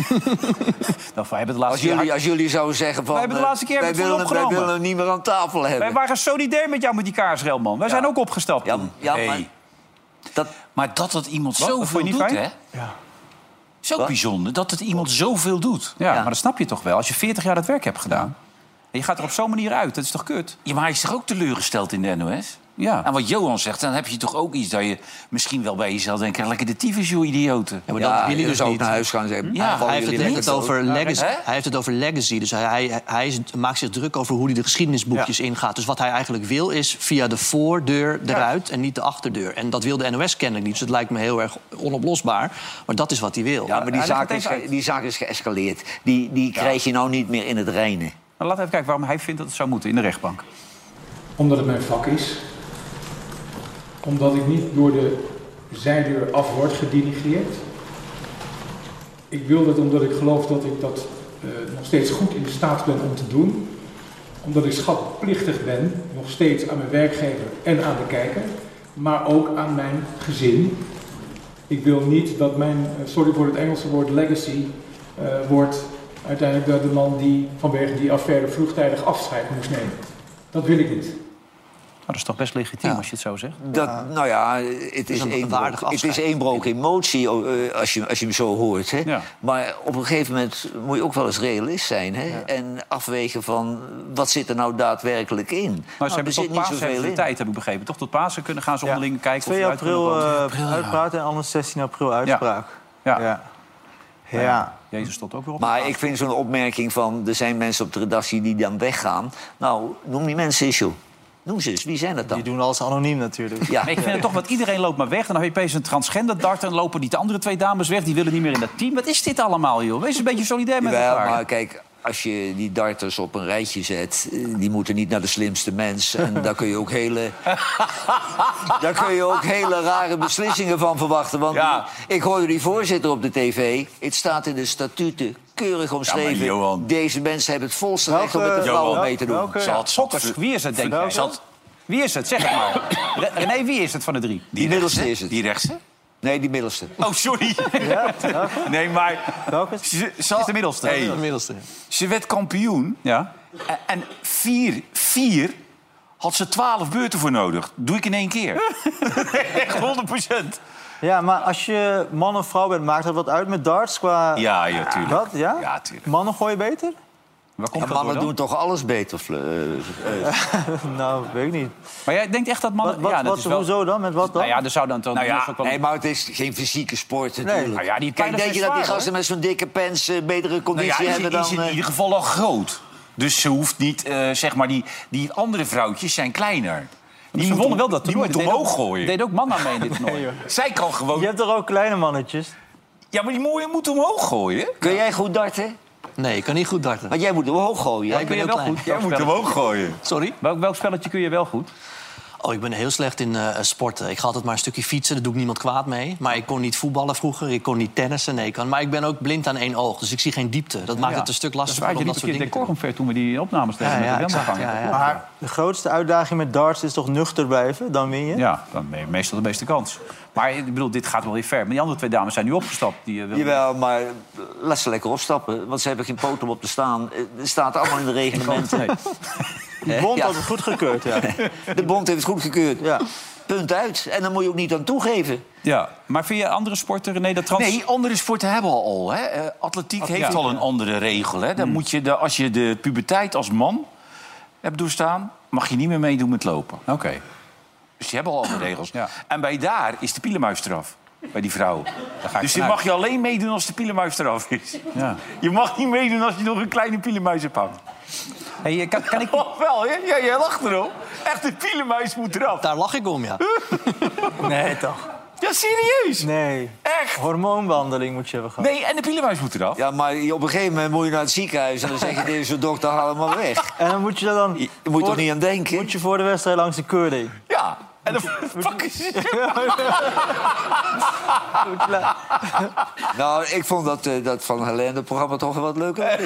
Nou, wij hebben de laatste Als jullie, keer... als jullie zouden zeggen van... Wij hebben de laatste keer wij, het voor je willen, wij opgenomen. willen hem niet meer aan tafel hebben. Wij waren solidair met jou met die kaarsrel, man. Wij Ja. zijn ook opgestapt Ja, toen. ja, Hey. maar... Dat, Maar dat het iemand Wat? Dat zoveel vond je niet doet, fijn? hè? Ja. Is ook Wat? bijzonder, dat het iemand zoveel doet. Ja, Ja. maar dat snap je toch wel. Als je veertig jaar dat werk hebt gedaan... en je gaat er op zo'n manier uit, dat is toch kut? Ja, maar hij is toch ook teleurgesteld in de N O S? Ja. En wat Johan zegt, dan heb je toch ook iets dat je misschien wel bij jezelf denkt... lekker de tyfus, joh, idioten. Ja, maar ja, dat wil hij je dus zou ook niet. naar huis gaan zeggen... Ja, vallen Hij heeft, het, jullie heeft, lekker het over dood. legacy, Hè? hij heeft het over legacy. Dus hij, hij, hij is, maakt zich druk over hoe hij de geschiedenisboekjes ingaat. Dus wat hij eigenlijk wil is via de voordeur eruit en niet de achterdeur. En dat wil de N O S kennelijk niet. Dus het lijkt me heel erg onoplosbaar. Maar dat is wat hij wil. Ja, maar die Hij legt zaak, het is, even ge- uit. die zaak is geëscaleerd. Die, die krijg je nou niet meer in het reinen. Nou, laten we even kijken waarom hij vindt dat het zou moeten in de rechtbank. Omdat het mijn vak is. Omdat ik niet door de zijdeur af word gedirigeerd. Ik wil dat omdat ik geloof dat ik dat uh, nog steeds goed in staat ben om te doen. Omdat ik schatplichtig ben, nog steeds aan mijn werkgever en aan de kijker. Maar ook aan mijn gezin. Ik wil niet dat mijn, sorry voor het Engelse woord legacy, uh, wordt uiteindelijk de, de man die vanwege die affaire vroegtijdig afscheid moest nemen. Dat wil ik niet. Nou, dat is toch best legitiem Ja. als je het zo zegt? Dat, nou ja, het is, een één waardig brook, het is afscheid. één brook emotie uh, als, je, als je hem zo hoort. Hè? Ja. Maar op een gegeven moment moet je ook wel eens realist zijn. Hè? Ja. En afwegen van, wat zit er nou daadwerkelijk in? Nou, Nou, ze hebben tot Pasen hebben ze de tijd, heb ik begrepen. Toch tot Pasen kunnen gaan ze Ja. onderling kijken of twee eruit kunnen april komen. uh, uitpraten en anders zestien april uitspraak. Ja. Ja. Ja. Ja. Jezus stond ook weer op. Maar ik vind zo'n opmerking van, er zijn mensen op de redactie die dan weggaan. Nou, noem die mensen eens, joh. Noem ze eens, wie zijn dat dan? Die doen alles anoniem natuurlijk. Ja. Maar ik vind het toch, want iedereen loopt maar weg. Dan heb je opeens een transgender dart en lopen die de andere twee dames weg. Die willen niet meer in dat team. Wat is dit allemaal, joh? Wees een beetje solidair met Jawel, elkaar. maar kijk, als je die darters op een rijtje zet, eh, die moeten niet naar de slimste mens. En daar kun je ook hele, daar kun je ook hele rare beslissingen van verwachten. Want Ja. die- ik hoorde die voorzitter op de tv. Het staat in de statuten keurig omschreven. Johan. Deze mensen hebben het volste recht om met de Welke- vrouwen Johan, mee te doen. welke- Ze had Fokkers, wie is het, denk jij? Zat, Wie is het? Zeg het maar. Re- René, wie is het van de drie? Die middelste is het. Die rechtse? Nee, die middelste. Oh, sorry. Nee, maar... Welke is- Ze, ze, Is de middelste. Hey, De middelste. ze werd kampioen. Ja. En, en vier, vier had ze twaalf beurten voor nodig. Doe ik in één keer. Echt honderd procent. Ja, maar als je man of vrouw bent, maakt dat wat uit met darts? Qua... Ja, ja, tuurlijk. Wat? Ja? Ja, tuurlijk. Mannen gooien beter? Waar komt Ja, dat door mannen dan? doen toch alles beter? Fle- eh, eh. Nou, weet ik niet. Maar jij denkt echt dat mannen... Wat, wat, ja, dat wat, is wel... hoezo dan? Met wat dan? Nou ja, er zou dan toch... Nou ja, ook wel... Nee, maar het is geen fysieke sport natuurlijk. Nou ja, die Kijk, pijlen denk je zijn dat die zwaar, gasten met zo'n dikke pens eh, betere Nou conditie ja, is, hebben dan... is in eh, ieder geval al groot. Dus ze hoeft niet, eh, zeg maar, die, die andere vrouwtjes zijn kleiner. Die ze wonnen wel dat Die toernooi. moet Dat deed omhoog ook- gooien. deed ook mannen mee in dit toernooi. Zij kan gewoon... Je hebt toch ook kleine mannetjes? Ja, maar die mooie moet omhoog gooien. Kun jij goed darten? Nee, ik kan niet goed darten. Want jij moet omhoog gooien. Ja, hè? ik Kun ben je heel wel klein. goed? Jij Welk moet spelletje? omhoog gooien. Sorry? Welk, welk spelletje kun je wel goed? Oh, ik ben heel slecht in eh, sporten. Ik ga altijd maar een stukje fietsen, daar doe ik niemand kwaad mee. Maar ik kon niet voetballen vroeger, ik kon niet tennissen. Nee, ik kan, maar ik ben ook blind aan één oog, dus ik zie geen diepte. Dat maakt Ja. het een stuk Dat lastiger had je om niet dat een soort keer dingen te doen. decor omver toen we die opnames deden Ja, met ja, de exact, Wendelgang. ja, ja. Maar de grootste uitdaging met darts is toch nuchter blijven? Dan win je? Ja, dan ben je meestal de beste kans. Maar ik bedoel, dit gaat wel weer ver. Maar die andere twee dames zijn nu opgestapt. Die, uh, wilden- Jawel, maar laat ze lekker opstappen. Want ze hebben geen poten om op te staan. Eh, Het staat allemaal in de reglementen. Nee. De bond Ja. had het goedgekeurd, ja. De bond heeft het goedgekeurd. ja. Punt uit. En dan moet je ook niet aan toegeven. Ja, maar vind je andere sporten, René, dat trans... Nee, andere sporten hebben al al. Hè. Eh, atletiek heeft ja. al een andere regel. Hè. Dan moet je de, als je de puberteit als man hebt doorstaan, mag je niet meer meedoen met lopen. Oké. Dus die hebben al andere regels. Ja. En bij daar is de pielenmuis eraf. Bij die vrouwen. Daar ga ik Dus die vanuit. mag je alleen meedoen als de pielenmuis eraf is. Ja. Je mag niet meedoen als je nog een kleine pielenmuis hebt hangen. Hey, kan, kan ik... Oh, wel, hè? Ja, jij lacht erop. Echt, de pielenmuis moet eraf. Daar lach ik om, ja. Nee, toch? Ja, serieus? Nee. Echt? Hormoonbehandeling moet je hebben gehad. Nee, en de pielenmuis moet eraf. Ja, maar op een gegeven moment moet je naar het ziekenhuis... en dan zeg je tegen zo'n dokter, haal hem maar weg. En dan moet je dan... Je moet voor- toch niet aan denken? Moet je voor de wedstrijd langs de keuring. Ja. En dan pakken ze... Nou, ik vond dat, uh, dat van Helene het programma toch wel wat leuker.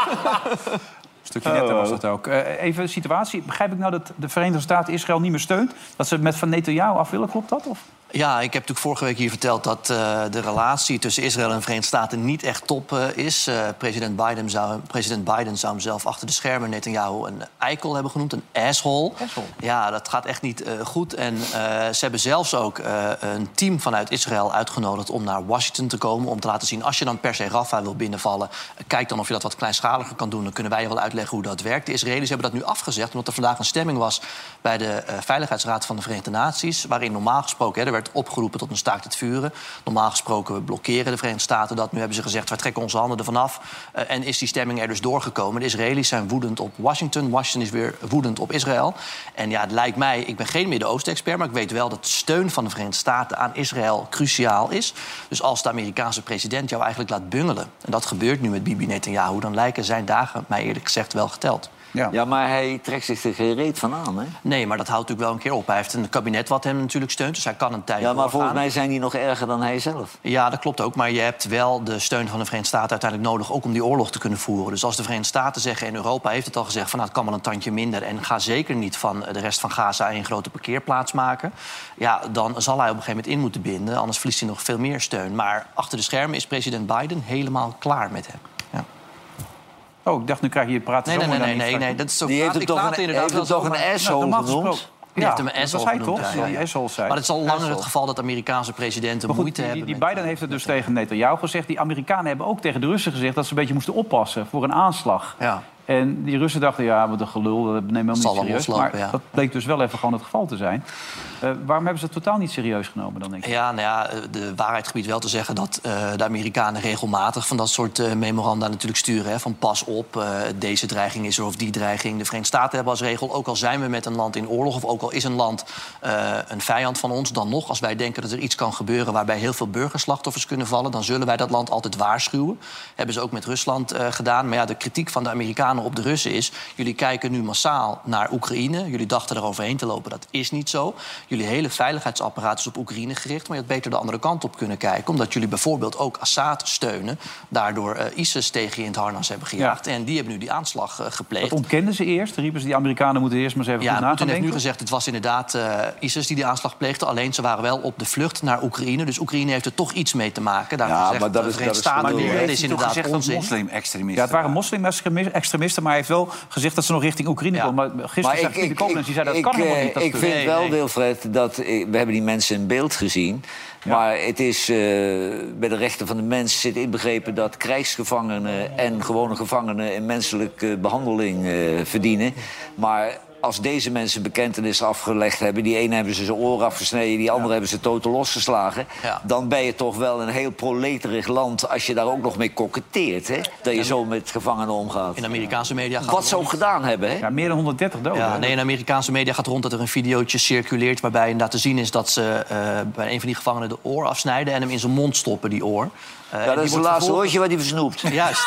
Een stukje netter was dat ook. Uh, even een situatie. Begrijp ik nou dat de Verenigde Staten Israël niet meer steunt? Dat ze het met Van Netanyahu af willen? Klopt dat? Of? Ja, ik heb natuurlijk vorige week hier verteld dat uh, de relatie tussen Israël en de Verenigde Staten niet echt top uh, is. Uh, president, Biden zou, president Biden zou hem zelf achter de schermen Netanyahu een eikel hebben genoemd, een asshole. asshole. Ja, dat gaat echt niet uh, goed. En uh, ze hebben zelfs ook uh, een team vanuit Israël uitgenodigd om naar Washington te komen. Om te laten zien, als je dan per se Rafah wil binnenvallen, uh, kijk dan of je dat wat kleinschaliger kan doen. Dan kunnen wij je wel uitleggen hoe dat werkt. De Israëli's hebben dat nu afgezegd, omdat er vandaag een stemming was bij de uh, Veiligheidsraad van de Verenigde Naties, waarin normaal gesproken, hè, er werd opgeroepen tot een staakt het vuren. Normaal gesproken we blokkeren de Verenigde Staten dat. Nu hebben ze gezegd, wij trekken onze handen ervan af. Uh, en is die stemming er dus doorgekomen. De Israëli's zijn woedend op Washington. Washington is weer woedend op Israël. En ja, het lijkt mij, ik ben geen Midden-Oosten-expert, maar ik weet wel dat steun van de Verenigde Staten aan Israël cruciaal is. Dus als de Amerikaanse president jou eigenlijk laat bungelen, en dat gebeurt nu met Bibi Netanyahu, dan lijken zijn dagen mij eerlijk gezegd wel geteld. Ja. ja, maar hij trekt zich er geen reet van aan, hè? Nee, maar dat houdt natuurlijk wel een keer op. Hij heeft een kabinet wat hem natuurlijk steunt, dus hij kan een tijd Ja, maar doorgaan. volgens mij zijn die nog erger dan hij zelf. Ja, dat klopt ook. Maar je hebt wel de steun van de Verenigde Staten uiteindelijk nodig, ook om die oorlog te kunnen voeren. Dus als de Verenigde Staten zeggen, en Europa heeft het al gezegd, van nou, het kan wel een tandje minder, en ga zeker niet van de rest van Gaza een grote parkeerplaats maken, ja, dan zal hij op een gegeven moment in moeten binden. Anders verliest hij nog veel meer steun. Maar achter de schermen is president Biden helemaal klaar met hem. Ja. Oh, ik dacht, nu krijg je het praten. Nee, nee, nee, nee, nee, dat is zo. Die heeft hem toch een, heeft hem toch een asshole genoemd? Die heeft hem een asshole hij toch? Ja, ja, ja. Die zei. Maar het is al langer het geval dat Amerikaanse presidenten maar goed, moeite die, hebben. Die met... Biden heeft het dus tegen Netanyahu gezegd. Die Amerikanen hebben ook tegen de Russen gezegd dat ze een beetje moesten oppassen voor een aanslag. Ja. En die Russen dachten, ja, wat een gelul, dat nemen we helemaal niet serieus. Loslopen, maar ja. dat bleek dus wel even gewoon het geval te zijn. Uh, waarom hebben ze het totaal niet serieus genomen dan, denk ik? Ja, nou ja, de waarheid gebied wel te zeggen dat uh, de Amerikanen regelmatig van dat soort uh, memoranda natuurlijk sturen. Hè, van pas op, uh, deze dreiging is er of die dreiging. De Verenigde Staten hebben als regel, ook al zijn we met een land in oorlog, of ook al is een land uh, een vijand van ons, dan nog, als wij denken dat er iets kan gebeuren waarbij heel veel burgerslachtoffers kunnen vallen, dan zullen wij dat land altijd waarschuwen. Hebben ze ook met Rusland uh, gedaan. Maar ja, de kritiek van de Amerikanen op de Russen is, jullie kijken nu massaal naar Oekraïne. Jullie dachten er overheen te lopen. Dat is niet zo. Jullie hele veiligheidsapparaat is op Oekraïne gericht, maar je had beter de andere kant op kunnen kijken, omdat jullie bijvoorbeeld ook Assad steunen, daardoor uh, ISIS tegen je in het harnas hebben gejaagd. Ja. En die hebben nu die aanslag uh, gepleegd. Dat ontkenden ze eerst. Riepen ze, die Amerikanen moeten eerst maar eens even ja, goed na gaan denken. Ja, denken. heeft nu gezegd, het was inderdaad uh, ISIS die die aanslag pleegde. Alleen ze waren wel op de vlucht naar Oekraïne. Dus Oekraïne heeft er toch iets mee te maken. Daar ja, gezegd, maar dat is, de dat is, Staten, maar dat heeft is inderdaad gezegd onzin. dat moslim-extremisten. Ja, het waren moslim-extremisten, maar hij heeft wel gezegd dat ze nog richting Oekraïne Ja. komen. Maar gisteren Maar zei ik, Pieter ik, Koblenz, die zei dat ik, kan helemaal eh, niet. Dat ik vind nee, wel, nee. Wilfred, dat eh, we hebben die mensen in beeld gezien. Ja. Maar het is uh, bij de rechten van de mens zit inbegrepen dat krijgsgevangenen en gewone gevangenen een menselijke behandeling uh, verdienen. Maar als deze mensen bekentenis afgelegd hebben, die ene hebben ze zijn oor afgesneden, die andere ja. hebben ze totaal losgeslagen, Ja. dan ben je toch wel een heel proleterig land als je daar ook nog mee koketteert, hè? Dat je ja. zo met gevangenen omgaat. In Amerikaanse media gaat Wat ze ook gedaan hebben, hè? Ja, meer dan honderddertig doden. Ja, nee, in Amerikaanse media gaat rond dat er een videootje circuleert waarbij inderdaad te zien is dat ze uh, bij een van die gevangenen de oor afsnijden en hem in zijn mond stoppen, die oor. Uh, ja, dat is het laatste vervolgens... hoortje wat hij versnoept. Juist.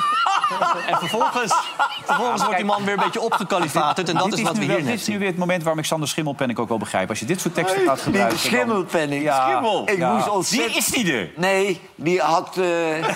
En vervolgens, vervolgens wordt die man weer een beetje opgekalifaterd. En dat is, is wat we hier wel, net Dit is nu weer het moment waarom ik Sander Schimmelpenninck ook wel begrijp. Als je dit soort teksten gaat gebruiken... Die Schimmelpenninck. Ja, Schimmel. Ik ja. moest ontzettend... Die is die er? Nee, die had... Uh...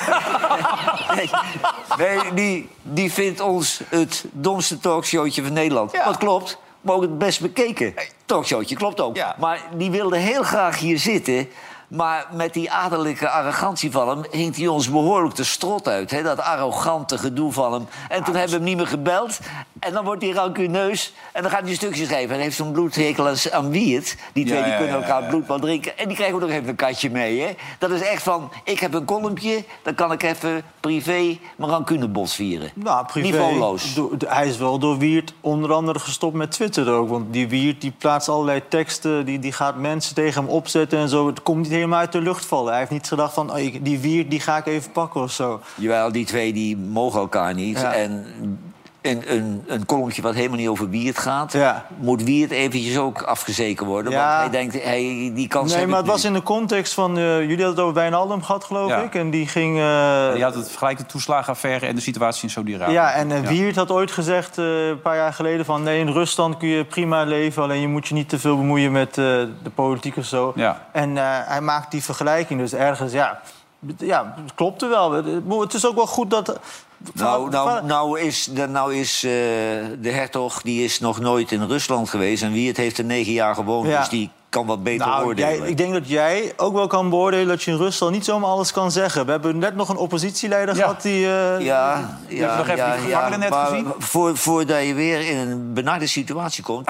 nee, nee die, die vindt ons het domste talkshowtje van Nederland. Ja. Wat klopt. Maar ook het best bekeken talkshowtje. Klopt ook. Ja. Maar die wilde heel graag hier zitten... Maar met die adellijke arrogantie van hem hinkt hij ons behoorlijk de strot uit. Hè? Dat arrogante gedoe van hem. En toen hebben we hem niet meer gebeld. En dan wordt hij rancuneus. En dan gaat hij een stukje schrijven. En hij heeft zo'n bloedhekel aan Wiert. Die twee ja, die kunnen ja, ja, elkaar ja. bloed wel drinken. En die krijgen ook nog even een katje mee. Hè? Dat is echt van, ik heb een columnpje. Dan kan ik even privé mijn rancunebos vieren. Nou, privé. Niveauloos. Do, do, hij is wel door Wiert onder andere gestopt met Twitter ook. Want die Wiert die plaatst allerlei teksten. Die, die gaat mensen tegen hem opzetten en zo. Het komt niet helemaal uit de lucht vallen. Hij heeft niet gedacht van, oh, die Wiert die ga ik even pakken of zo. Jawel, die twee die mogen elkaar niet. Ja. En een, een, een kolompje wat helemaal niet over Wiert gaat... Ja. moet Wiert eventjes ook afgezeken worden. Ja. Want hij denkt, hij, die kans Nee, heb maar ik het was nu. in de context van... Uh, jullie hadden het over Wijnaldum gehad, geloof Ja. ik. En die ging... Uh, Die had het gelijk de toeslagenaffaire en de situatie in Saudi-Arabië. Ja, en uh, Ja. Wiert had ooit gezegd, uh, een paar jaar geleden... van nee, in Rusland kun je prima leven... alleen je moet je niet te veel bemoeien met uh, de politiek of zo. Ja. En uh, hij maakt die vergelijking dus ergens, ja... Ja, het klopte wel. Het is ook wel goed dat... Nou, nou, nou is, de, nou is uh, de hertog die is nog nooit in Rusland geweest... en Wiert heeft er negen jaar gewoond, Ja. dus die kan wat beter Nou, oordelen. jij, ik denk dat jij ook wel kan beoordelen dat je in Rusland niet zomaar alles kan zeggen. We hebben net nog een oppositieleider Ja. gehad die... Uh, Ja, ja, nog even ja, die gevangenen net maar gezien? Voor, voordat je weer in een benarde situatie komt...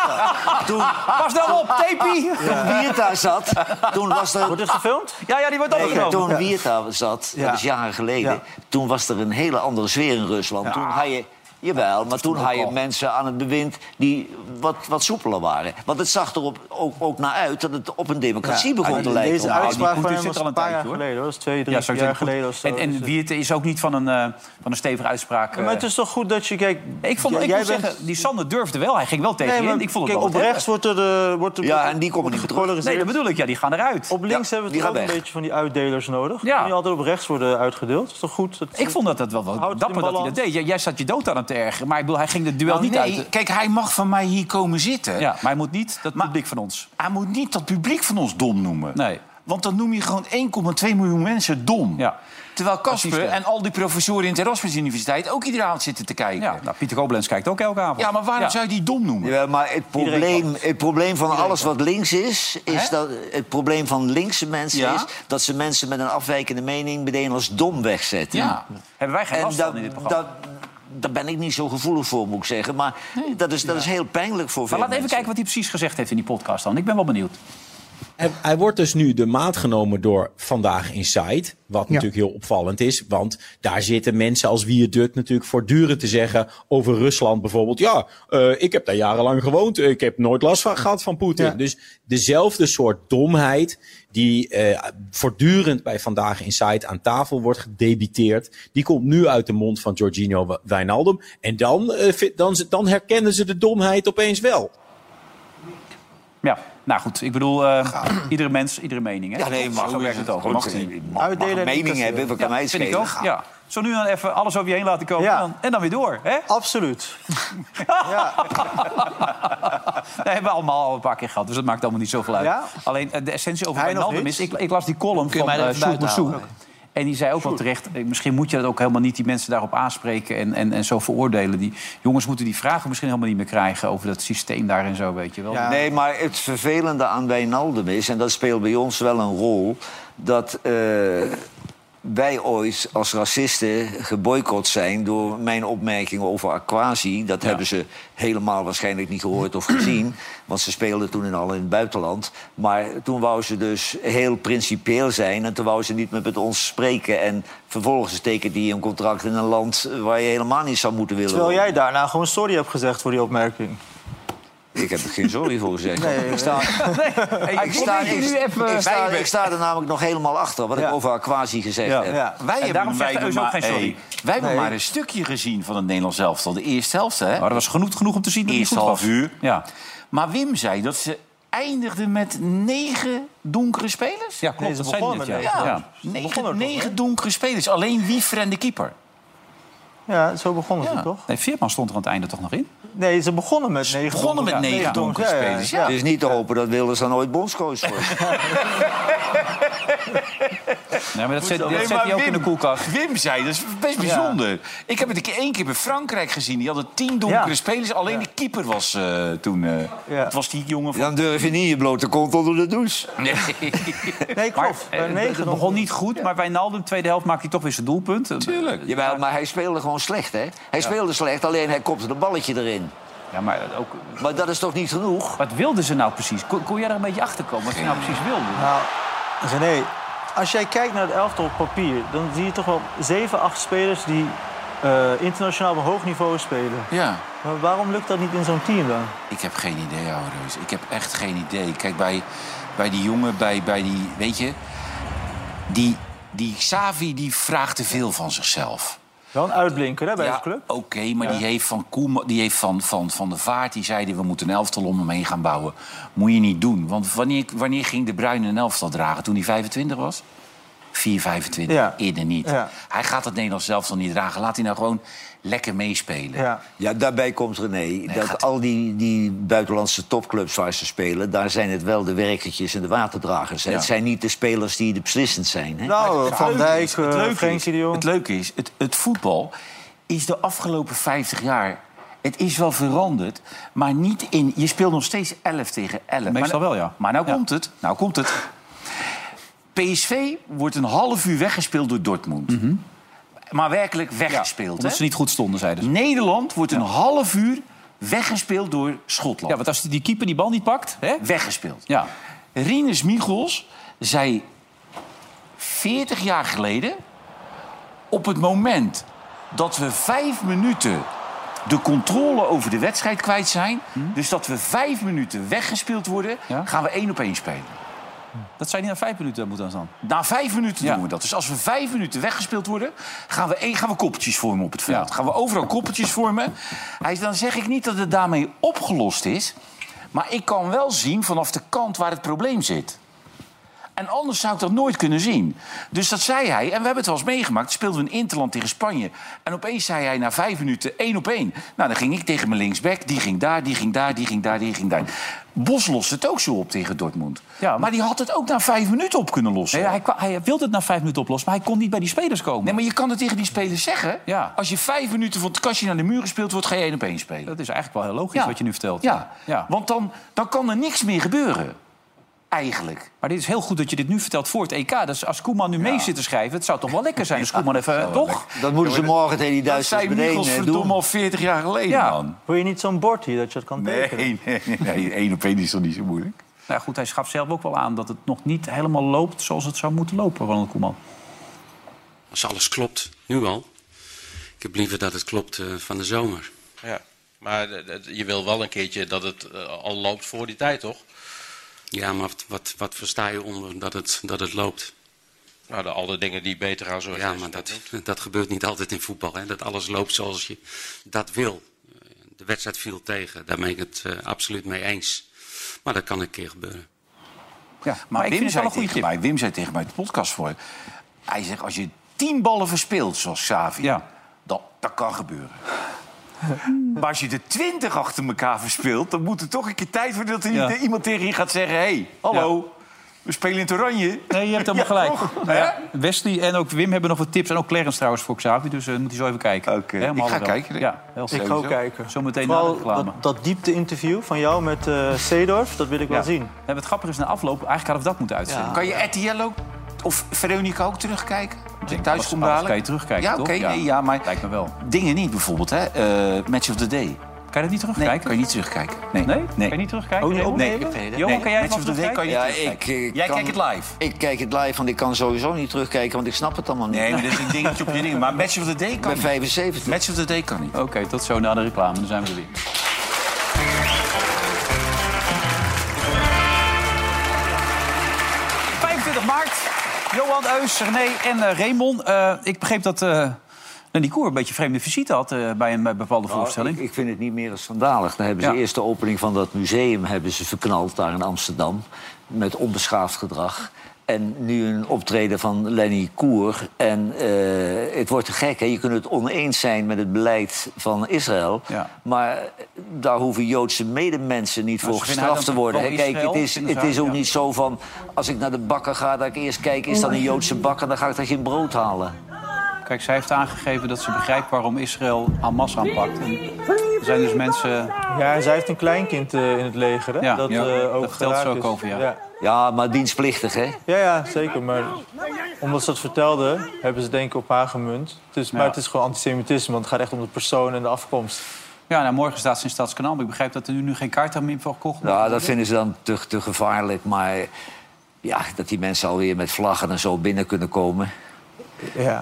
Ja. Toen, Pas nou op, Tapie! toen Wiert daar zat, toen was er... Wordt dit gefilmd? Ja, ja, die wordt Nee, opgenomen. toen Wiert daar zat, Ja. dat is jaren geleden... Ja. toen was er een hele andere sfeer in Rusland. Toen had je... Jawel, maar toen had je mensen aan het bewind die wat, wat soepeler waren. Want het zag er op, ook, ook naar uit dat het op een democratie begon Ah, te lijken. Deze Nou, uitspraak die van Poetin hem zit was al een een paar jaar tijdje, hoor. geleden. Dat was twee, drie Ja, zo jaar goed. geleden of zo. En, en Dus, uh, Wiert is ook niet van een, uh, van een stevige uitspraak. maar het is toch goed dat je... Kijk, ik vond, jij ik moet bent- zeggen, die Sander durfde wel. Hij ging wel tegen Nee, je maar in. Ik vond het kijk, wel op wat rechts wordt er... Uh, wordt er Ja, en die komen niet meer terug. hebben. Nee, dat bedoel ik. Ja, die gaan eruit. Op links Ja, hebben we die toch ook gaan een weg. beetje van die uitdelers nodig. Ja. Die altijd op rechts worden uitgedeeld. Dat is toch goed? Dat, Ik vond dat het wel, wel Houdt het dapper in dat hij dat balans. deed. Jij, jij zat je dood aan het ergeren. Maar ik bedoel, hij ging de duel Nou, niet nee, uit. kijk, hij mag van mij hier komen zitten. Ja, maar hij moet niet dat Maar- publiek van ons. Hij moet niet dat publiek van ons dom noemen. Nee. Want dan noem je gewoon één komma twee miljoen mensen dom. Ja. Terwijl Precies Casper dat. en al die professoren in de Erasmus Universiteit ook iedere avond zitten te kijken. Ja, nou, Pieter Koblenz kijkt ook elke avond. Ja, maar waarom Ja. zou je die dom noemen? Ja, maar het probleem, het probleem van alles wat links is... is Hè? dat het probleem van linkse mensen Ja. is... dat ze mensen met een afwijkende mening meteen als dom wegzetten. Ja. Hebben wij geen En last dat, van in dit programma. dat, daar ben ik niet zo gevoelig voor, moet ik zeggen. Maar dat, is, dat is heel pijnlijk voor veel Maar laat even mensen. kijken wat hij precies gezegd heeft in die podcast dan. Ik ben wel benieuwd. Hij, hij wordt dus nu de maat genomen door Vandaag Inside. Wat Ja. natuurlijk heel opvallend is. Want daar zitten mensen als Wierduk natuurlijk voortdurend te zeggen... over Rusland bijvoorbeeld. Ja, uh, ik heb daar jarenlang gewoond. Ik heb nooit last van gehad van Poetin. Ja. Dus dezelfde soort domheid... die uh, voortdurend bij Vandaag Inside aan tafel wordt gedebiteerd... die komt nu uit de mond van Georginio Wijnaldum. En dan, uh, vi- dan, dan herkennen ze de domheid opeens wel. Ja, nou goed. Ik bedoel, uh, iedere mens, iedere mening. Hè? Ja, nee, mag, Zo werkt het ook. Goed, Mag eh, het. mag, mag Uitdelen een en mening incasseren. hebben, wat kan mij het Vind ik schelen? ook. Ja. Zo nu dan even alles over je heen laten komen Ja. en, dan, en dan weer door. Hè? Absoluut. ja. Dat hebben we allemaal al een paar keer gehad, dus dat maakt allemaal niet zoveel uit. Ja? Alleen uh, de essentie over Hij nog Wijnaldum is... niet? Ik, ik las die column Kun je van mij er uh, even Sjoerd buiten Moussou. houden? En die zei ook wel terecht, eh, misschien moet je dat ook helemaal niet... die mensen daarop aanspreken en, en, en zo veroordelen. Die jongens moeten die vragen misschien helemaal niet meer krijgen... over dat systeem daar en zo, weet je wel. Ja. Nee, maar het vervelende aan Wijnaldum is... en dat speelt bij ons wel een rol... dat uh, wij ooit als racisten geboycott zijn... door mijn opmerkingen over Aquasi. Dat Ja. hebben ze helemaal waarschijnlijk niet gehoord of gezien. Want ze speelden toen in al in het buitenland. Maar toen wou ze dus heel principieel zijn... en toen wou ze niet meer met ons spreken. En vervolgens tekent die een contract in een land... waar je helemaal niet zou moeten willen Terwijl wonen. jij daarna gewoon sorry hebt gezegd voor die opmerking. Ik heb er geen sorry voor gezegd. Nee, ik sta, Hey, ik, sta, probeer je ik, nu even... ik, sta, ik sta er namelijk nog helemaal achter... wat Ja. ik over Aquasi gezegd Ja. heb. Ja. Wij En daarom hebben, zegt wij de hebben Eus ook maar, geen sorry. hey, wij hebben Nee. maar een stukje gezien van het Nederlands elftal. De eerste helft, hè? Maar dat was genoeg, genoeg om te zien dat het niet Eerste goed half was. uur. Ja, Maar Wim zei dat ze eindigden met negen donkere spelers. ja klopt. Nee, ze dat zei begonnen hij net, met ja. Ja, Ja. begonnen negen, er toch, negen hè? donkere spelers. Alleen Wiever en de keeper. Ja, zo begonnen Ja. ze toch? Nee, Veerman stond er aan het einde toch nog in? Nee, ze begonnen met negen begonnen met donkere- negen ja, donkere ja, ja, spelers, ja. Het is niet te hopen dat Wilders dan ooit bondscoach wordt. Nee, maar dat zet, dat Nee, zet maar hij ook Wim- in de koelkast. Wim zei, dat is best bijzonder. Ik heb het een keer, één keer bij Frankrijk gezien. Die hadden tien donkere Ja. spelers. Alleen de keeper was uh, toen... Uh, Ja. Het was die jongen van... Dan durf je niet je blote kont onder de douche. Nee. Nee, Maar klopt. eh, Bij het negen begon donkere- niet goed, maar Wijnaldum, tweede helft, maakte hij toch weer zijn doelpunt. Tuurlijk. Jawel, maar hij speelde gewoon slecht, hè? Hij speelde slecht, alleen hij kopte een balletje erin. Ja, maar ook... Maar dat is toch niet genoeg? Wat wilden ze nou precies? Kon, kon jij er een beetje achter komen wat ze nou precies wilden? Nou, René, als jij kijkt naar het elftal op papier... dan zie je toch wel zeven, acht spelers die uh, internationaal op een hoog niveau spelen. Ja. Maar waarom lukt dat niet in zo'n team dan? Ik heb geen idee, ouwe reus. Ik heb echt geen idee. Kijk, bij, bij die jongen, bij, bij die... Weet je... Die, die Xavi, die vraagt te veel van zichzelf. Wel een uitblinker hè, bij ja, de club. Oké, okay, maar ja. die heeft van Koeman, die heeft van, van, van de Vaart... die zeiden, we moeten een elftal om hem heen gaan bouwen. Moet je niet doen. Want wanneer, wanneer ging De Bruyne een elftal dragen? Toen hij vijfentwintig was? vier vijfentwintig, ja. Eerder niet. Ja. Hij gaat het Nederlands elftal niet dragen. Laat hij nou gewoon lekker meespelen. Ja, ja daarbij komt René, nee, dat gaat... al die, die buitenlandse topclubs waar ze spelen... daar zijn het wel de werkertjes en de waterdragers. Ja. Het zijn niet de spelers die beslissend zijn. Hè? Nou, Van Dijk, Frenkie de Jong. Het leuke is, het, het voetbal is de afgelopen vijftig jaar... Het is wel veranderd, maar niet in... Je speelt nog steeds elf tegen elf. Meestal maar, wel, ja. Maar nou ja. komt het. Nou komt het. P S V wordt een half uur weggespeeld door Dortmund. Mm-hmm. Maar werkelijk weggespeeld. Ja, omdat hè? ze niet goed stonden, zeiden ze. Nederland wordt een ja. half uur weggespeeld door Schotland. Ja, want als die keeper die bal niet pakt... Hè? Weggespeeld. Ja. Rinus Michels zei veertig jaar geleden... op het moment dat we vijf minuten... de controle over de wedstrijd kwijt zijn... Hmm. dus dat we vijf minuten weggespeeld worden... Ja? gaan we één op één spelen. Dat zou niet na vijf minuten moeten staan. Na vijf minuten ja. doen we dat. Dus als we vijf minuten weggespeeld worden... gaan we, één, gaan we koppeltjes vormen op het veld. Ja. Gaan we overal koppeltjes vormen. Hij, dan zeg ik niet dat het daarmee opgelost is... maar ik kan wel zien vanaf de kant waar het probleem zit. En anders zou ik dat nooit kunnen zien. Dus dat zei hij. En we hebben het wel eens meegemaakt. Speelden we in Interland tegen Spanje. En opeens zei hij na vijf minuten één op één. Nou, dan ging ik tegen mijn linksback. Die ging daar, die ging daar, die ging daar, die ging daar. Bos lost het ook zo op tegen Dortmund. Ja, maar... maar die had het ook na vijf minuten op kunnen lossen. Nee, hij, hij wilde het na vijf minuten oplossen, maar hij kon niet bij die spelers komen. Nee, maar je kan het tegen die spelers zeggen. Ja. Als je vijf minuten van het kastje naar de muur gespeeld wordt... ga je één op één spelen. Dat is eigenlijk wel heel logisch ja. wat je nu vertelt. Ja, ja. Want dan, dan kan er niks meer gebeuren. Eigenlijk. Maar dit is heel goed dat je dit nu vertelt voor het E K. Dus als Koeman nu ja. mee zit te schrijven, het zou toch wel lekker zijn. Dus Koeman even, ja, toch? Dat moeten ze morgen tegen die Duitsers beneden doen. Dat zei Michels verdomme al veertig jaar geleden, ja. man. Wil je niet zo'n bord hier dat je dat kan nee, tekenen? Nee, nee, nee. Eén op één is toch niet zo moeilijk? Nou goed, hij gaf zelf ook wel aan dat het nog niet helemaal loopt zoals het zou moeten lopen, Ronald Koeman. Als alles klopt, nu al. Ik heb liever dat het klopt uh, van de zomer. Ja, maar je wil wel een keertje dat het uh, al loopt voor die tijd, toch? Ja, maar wat, wat, wat versta je onder dat het, dat het loopt? Nou, de, al de dingen die beter gaan zoals ja, maar dat, dat gebeurt niet altijd in voetbal. Hè? Dat alles loopt zoals je dat wil. De wedstrijd viel tegen, daar ben ik het uh, absoluut mee eens. Maar dat kan een keer gebeuren. Ja, maar, maar Wim, zei tegen mij, Wim zei tegen mij de podcast voor. Hij zegt, als je tien ballen verspeelt, zoals Xavi... Ja. Dat, dat kan gebeuren. Maar als je er twintig achter elkaar verspeelt... dan moet er toch een keer tijd worden dat er ja. iemand tegen je gaat zeggen... hé, hey, hallo, ja. we spelen in het oranje. Nee, je hebt helemaal ja, gelijk. Nou ja, Wesley en ook Wim hebben nog wat tips. En ook Clarence trouwens voor Xavi. Dus uh, moet hij zo even kijken. Oké, okay. ik ga wel. kijken. Ja, heel ik ga ook kijken. Zometeen na de reclame. Dat, dat diepte-interview van jou met uh, Seedorf, dat wil ik ja. wel zien. En het grappige is, na afloop, eigenlijk hadden we dat moeten uitzenden. Ja. Kan je R T L ook, of Veronica ook terugkijken? Als ik thuis kom dadelijk. dadelijk. Kan je terugkijken, ja, toch? Okay, ja, nee, ja, maar lijkt me wel. Dingen niet, bijvoorbeeld, hè? Uh, Match of the Day. Kan je dat niet terugkijken? Nee, kan je niet terugkijken. Nee? nee? nee. Kan je niet terugkijken? Oh, nee, nee. nee. Johan, kan jij het terugkijken? Kan je ja, ik, ik Jij kan, kijkt het live? Ik kijk het live, want ik kan sowieso niet terugkijken... want ik snap het allemaal niet. Nee, maar dat is een dingetje op je dingen. Maar Match of the Day kan Ik ben vijfenzeventig. Match of the Day kan niet. Oké, okay, tot zo na de reclame. Dan zijn we er weer. vijfentwintig maart. Johan, Eus, René en uh, Raymond. Uh, ik begreep dat... Uh, die Koer een beetje vreemde visite had uh, bij een bepaalde nou, voorstelling. Ik, ik vind het niet meer als schandalig. Dan hebben ze ja. eerst de opening van dat museum hebben ze verknald daar in Amsterdam. Met onbeschaafd gedrag. En nu een optreden van Lenny Koer. En uh, het wordt te gek. Hè? Je kunt het oneens zijn met het beleid van Israël. Ja. Maar daar hoeven Joodse medemensen niet nou, voor gestraft te worden. Hè? Kijk, het is, het is ook ja. niet zo van... als ik naar de bakker ga, dat ik eerst kijk... is dat een Joodse bakker, dan ga ik daar geen brood halen. Kijk, zij heeft aangegeven dat ze begrijpt waarom Israël Hamas aanpakt. En er zijn dus mensen... Ja, zij heeft een kleinkind uh, in het leger, hè? Ja, dat, ja. Uh, ook dat vertelt ze ook over, ja. ja. Ja, maar dienstplichtig, hè? Ja, ja, zeker. Maar omdat ze dat vertelde, hebben ze denk ik op haar gemunt. Het is, maar ja. het is gewoon antisemitisme, want het gaat echt om de persoon en de afkomst. Ja, nou, morgen staat ze in Stadskanaal. Maar ik begrijp dat er nu, nu geen kaart meer voor gekocht wordt. Ja, dat vinden ze dan te, te gevaarlijk. Maar ja, dat die mensen alweer met vlaggen en zo binnen kunnen komen. Ja.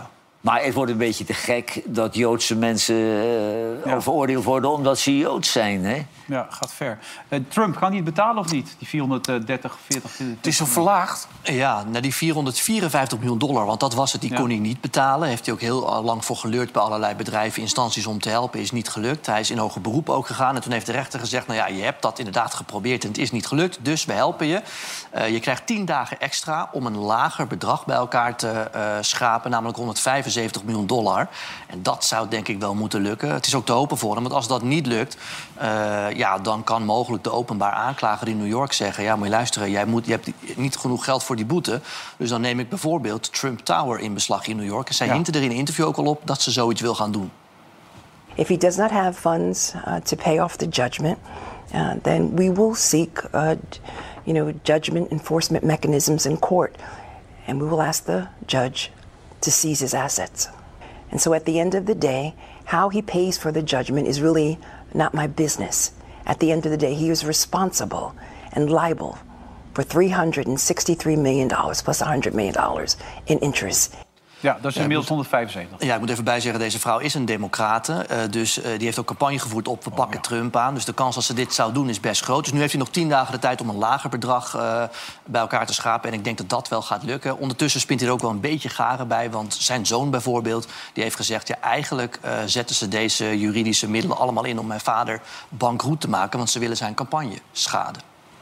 Maar het wordt een beetje te gek dat Joodse mensen uh, ja. veroordeeld worden omdat ze Joods zijn, hè? Ja, gaat ver. Uh, Trump, kan hij het betalen of niet? Die vierhonderddertig, veertig... Het is zo verlaagd. Ja, naar die vierhonderdvierenvijftig miljoen dollar, want dat was het, die ja. kon hij niet betalen. Heeft hij ook heel lang voor geleurd bij allerlei bedrijven, instanties om te helpen. Is niet gelukt. Hij is in hoger beroep ook gegaan. En toen heeft de rechter gezegd, nou ja, je hebt dat inderdaad geprobeerd en het is niet gelukt. Dus we helpen je. Uh, je krijgt tien dagen extra om een lager bedrag bij elkaar te uh, schrapen, namelijk honderdvijfenzeventig miljoen dollar. En dat zou denk ik wel moeten lukken. Het is ook te hopen voor hem, want als dat niet lukt, Uh, ja, dan kan mogelijk de openbaar aanklager in New York zeggen, ja, moet je luisteren, jij moet, je hebt niet genoeg geld voor die boete. Dus dan neem ik bijvoorbeeld Trump Tower in beslag in New York. En zij ja. hinten er in een interview ook al op dat ze zoiets wil gaan doen. If he does not have funds uh, to pay off the judgment, uh, then we will seek, uh, you know, judgment enforcement mechanisms in court, and we will ask the judge to seize his assets. And so, at the end of the day, how he pays for the judgment is really not my business. At the end of the day, he is responsible and liable for three hundred sixty-three million dollars plus one hundred million dollars in interest. Ja, dat is inmiddels honderdvijfenzeventig. Ja, ik moet even bijzeggen, deze vrouw is een democrate. Uh, dus uh, die heeft ook campagne gevoerd op we pakken oh, ja. Trump aan. Dus de kans dat ze dit zou doen is best groot. Dus nu heeft hij nog tien dagen de tijd om een lager bedrag uh, bij elkaar te schapen. En ik denk dat dat wel gaat lukken. Ondertussen spint hij er ook wel een beetje garen bij. Want zijn zoon bijvoorbeeld, die heeft gezegd, ja, eigenlijk uh, zetten ze deze juridische middelen allemaal in om mijn vader bankroet te maken. Want ze willen zijn campagne schaden.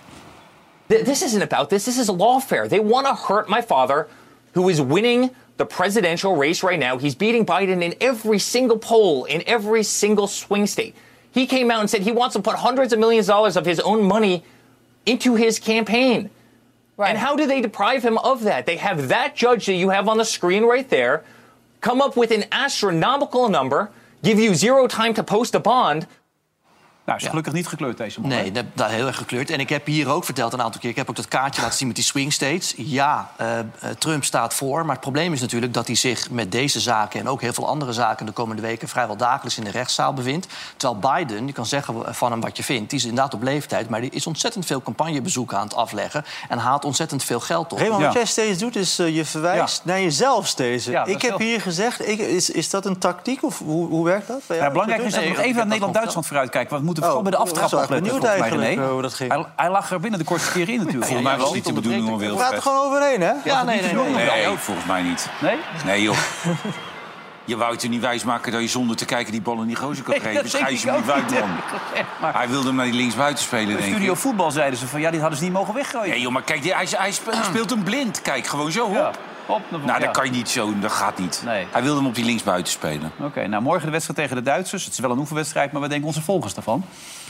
This isn't about this. This is lawfare. They want to hurt my father, who is winning the presidential race right now. He's beating Biden in every single poll, in every single swing state. He came out and said he wants to put hundreds of millions of dollars of his own money into his campaign. Right. And how do they deprive him of that? They have that judge that you have on the screen right there come up with an astronomical number, give you zero time to post a bond. Nou, is gelukkig ja. niet gekleurd deze man. Nee, dat, dat heel erg gekleurd. En ik heb hier ook verteld een aantal keer, ik heb ook dat kaartje laten zien met die swing states. Ja, uh, Trump staat voor, maar het probleem is natuurlijk dat hij zich met deze zaken en ook heel veel andere zaken de komende weken vrijwel dagelijks in de rechtszaal bevindt. Terwijl Biden, je kan zeggen van hem wat je vindt, die is inderdaad op leeftijd, maar die is ontzettend veel campagnebezoeken aan het afleggen en haalt ontzettend veel geld op. Raymond, ja. wat jij steeds doet is uh, je verwijst ja. naar jezelf steeds. Ja, ik heb zelf... hier gezegd, ik, is, is dat een tactiek of hoe, hoe werkt dat? Ja, belangrijk is dat we nog even naar Nederland-Duitsland vooruitkijken, want we moeten vooral oh, bij de aftrap benieuwd eigenlijk hoe dat ging. Hij, hij lag er binnen de kortste keer in natuurlijk. Volgens mij was niet de bedoeling om veel. We praten er gewoon overheen, hè? Ja, nee, nee, nee, nee. Nee, volgens mij niet. Nee? Nee, joh. Je wou het er niet wijsmaken dat je zonder te kijken die bal in die gozer kan geven. Dus ga je ze niet buiten. Hij wilde hem naar die linksbuiten spelen, denk ik. In studio voetbal zeiden ze van ja, dit hadden ze niet mogen weggooien. Nee, joh, maar kijk, hij, hij speelt hem blind. Kijk, gewoon zo, hop. Ja. Op, nou, dat ja. kan je niet zo, dat gaat niet. Nee. Hij wilde hem op die linksbuiten spelen. Oké, okay, nou morgen de wedstrijd tegen de Duitsers. Het is wel een oefenwedstrijd, maar wat denken onze volgers daarvan?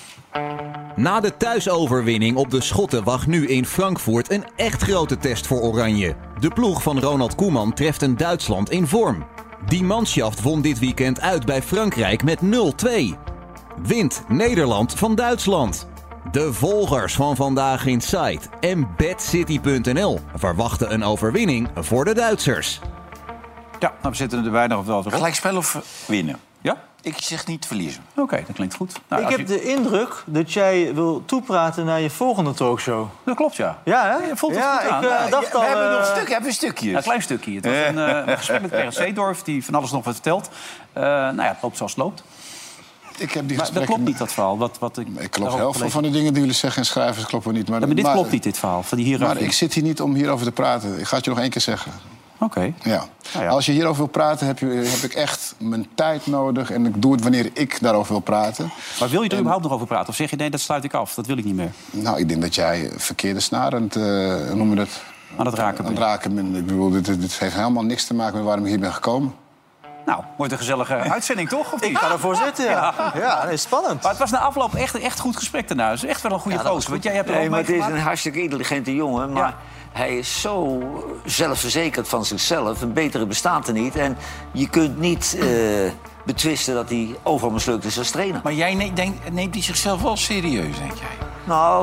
Na de thuisoverwinning op de Schotten wacht nu in Frankfurt een echt grote test voor Oranje. De ploeg van Ronald Koeman treft een Duitsland in vorm. Die manschaft won dit weekend uit bij Frankrijk met nul twee. Wint Nederland van Duitsland. De volgers van Vandaag in Sight en bedcity punt n l verwachten een overwinning voor de Duitsers. Ja, nou, we zitten er bijna wel weer op. Gelijkspel of winnen? Ja? Ik zeg niet verliezen. Oké, okay, dat klinkt goed. Nou, ik heb je... de indruk dat jij wil toepraten naar je volgende talkshow. Dat klopt, ja. Ja, hè? Ja, je voelt het ja, goed aan. Ik, uh, ja, dacht ja, al, we hebben uh... nog een stuk, hebben een stukje. Ja, een klein stukje. Het was een, uh, een gesprek met Per Seedorf die van alles nog wat vertelt. Uh, nou ja, het loopt zoals het loopt. Ik heb die maar dat klopt niet, dat verhaal. Wat, wat ik ik geloof heel veel van de dingen die jullie zeggen en schrijven, kloppen niet. Maar, ja, maar dit maar, klopt niet, dit verhaal. Van die hierarchie. Maar ik zit hier niet om hierover te praten. Ik ga het je nog één keer zeggen. Oké. Okay. Ja. Nou ja. Als je hierover wil praten, heb, je, heb ik echt mijn tijd nodig. En ik doe het wanneer ik daarover wil praten. Maar wil je er en... überhaupt nog over praten? Of zeg je, nee, dat sluit ik af. Dat wil ik niet meer. Nou, ik denk dat jij verkeerde snarend, uh, noem je dat? Aan het raken Aan het raken bent. Ik bedoel, dit, dit heeft helemaal niks te maken met waarom ik hier ben gekomen. Nou, wordt een gezellige uitzending, toch? Of ik ga ervoor zitten, ja. Ja, ja, dat is spannend. Maar het was na afloop echt een echt goed gesprek daarna. Het is echt wel een goede ja, gozer. Want jij hebt er nee, ook maar mee het is gemaakt. een hartstikke intelligente jongen. Maar ja. hij is zo zelfverzekerd van zichzelf. Een betere bestaat er niet. En je kunt niet uh, betwisten dat hij overal mislukt is als trainer. Maar jij ne- denk, neemt hij zichzelf wel serieus, denk jij? Nou...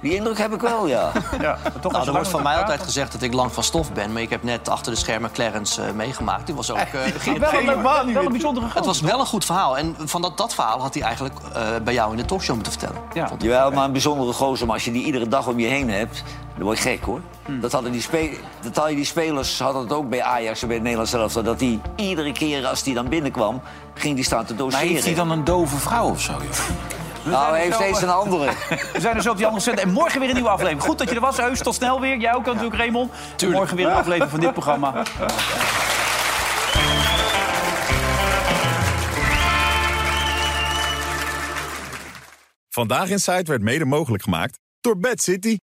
Die indruk heb ik wel, ja. ja toch nou, er wordt van mij altijd gezegd dat ik lang van stof ben. Maar ik heb net achter de schermen Clarence uh, meegemaakt. Die was ook... Uh, ging wel, een, wel, wel een bijzondere Het was wel een goed verhaal. En van dat, dat verhaal had hij eigenlijk uh, bij jou in de talkshow moeten vertellen. Ja. Jawel, maar een bijzondere gozer. Maar als je die iedere dag om je heen hebt, dan word je gek, hoor. Hmm. Dat hadden die, spe- dat hadden die spelers hadden het ook bij Ajax en bij het Nederlands elftal. Dat die iedere keer als die dan binnenkwam, ging die staan te doseren. Maar heeft hij dan een dove vrouw of zo, joh? Nou, hij heeft steeds een andere. We zijn dus op die andere centen. En morgen weer een nieuwe aflevering. Goed dat je er was, Eus. Tot snel weer. Jij ook natuurlijk, Raymond. Morgen weer een aflevering van dit programma. Vandaag in Site werd mede mogelijk gemaakt door Bad City.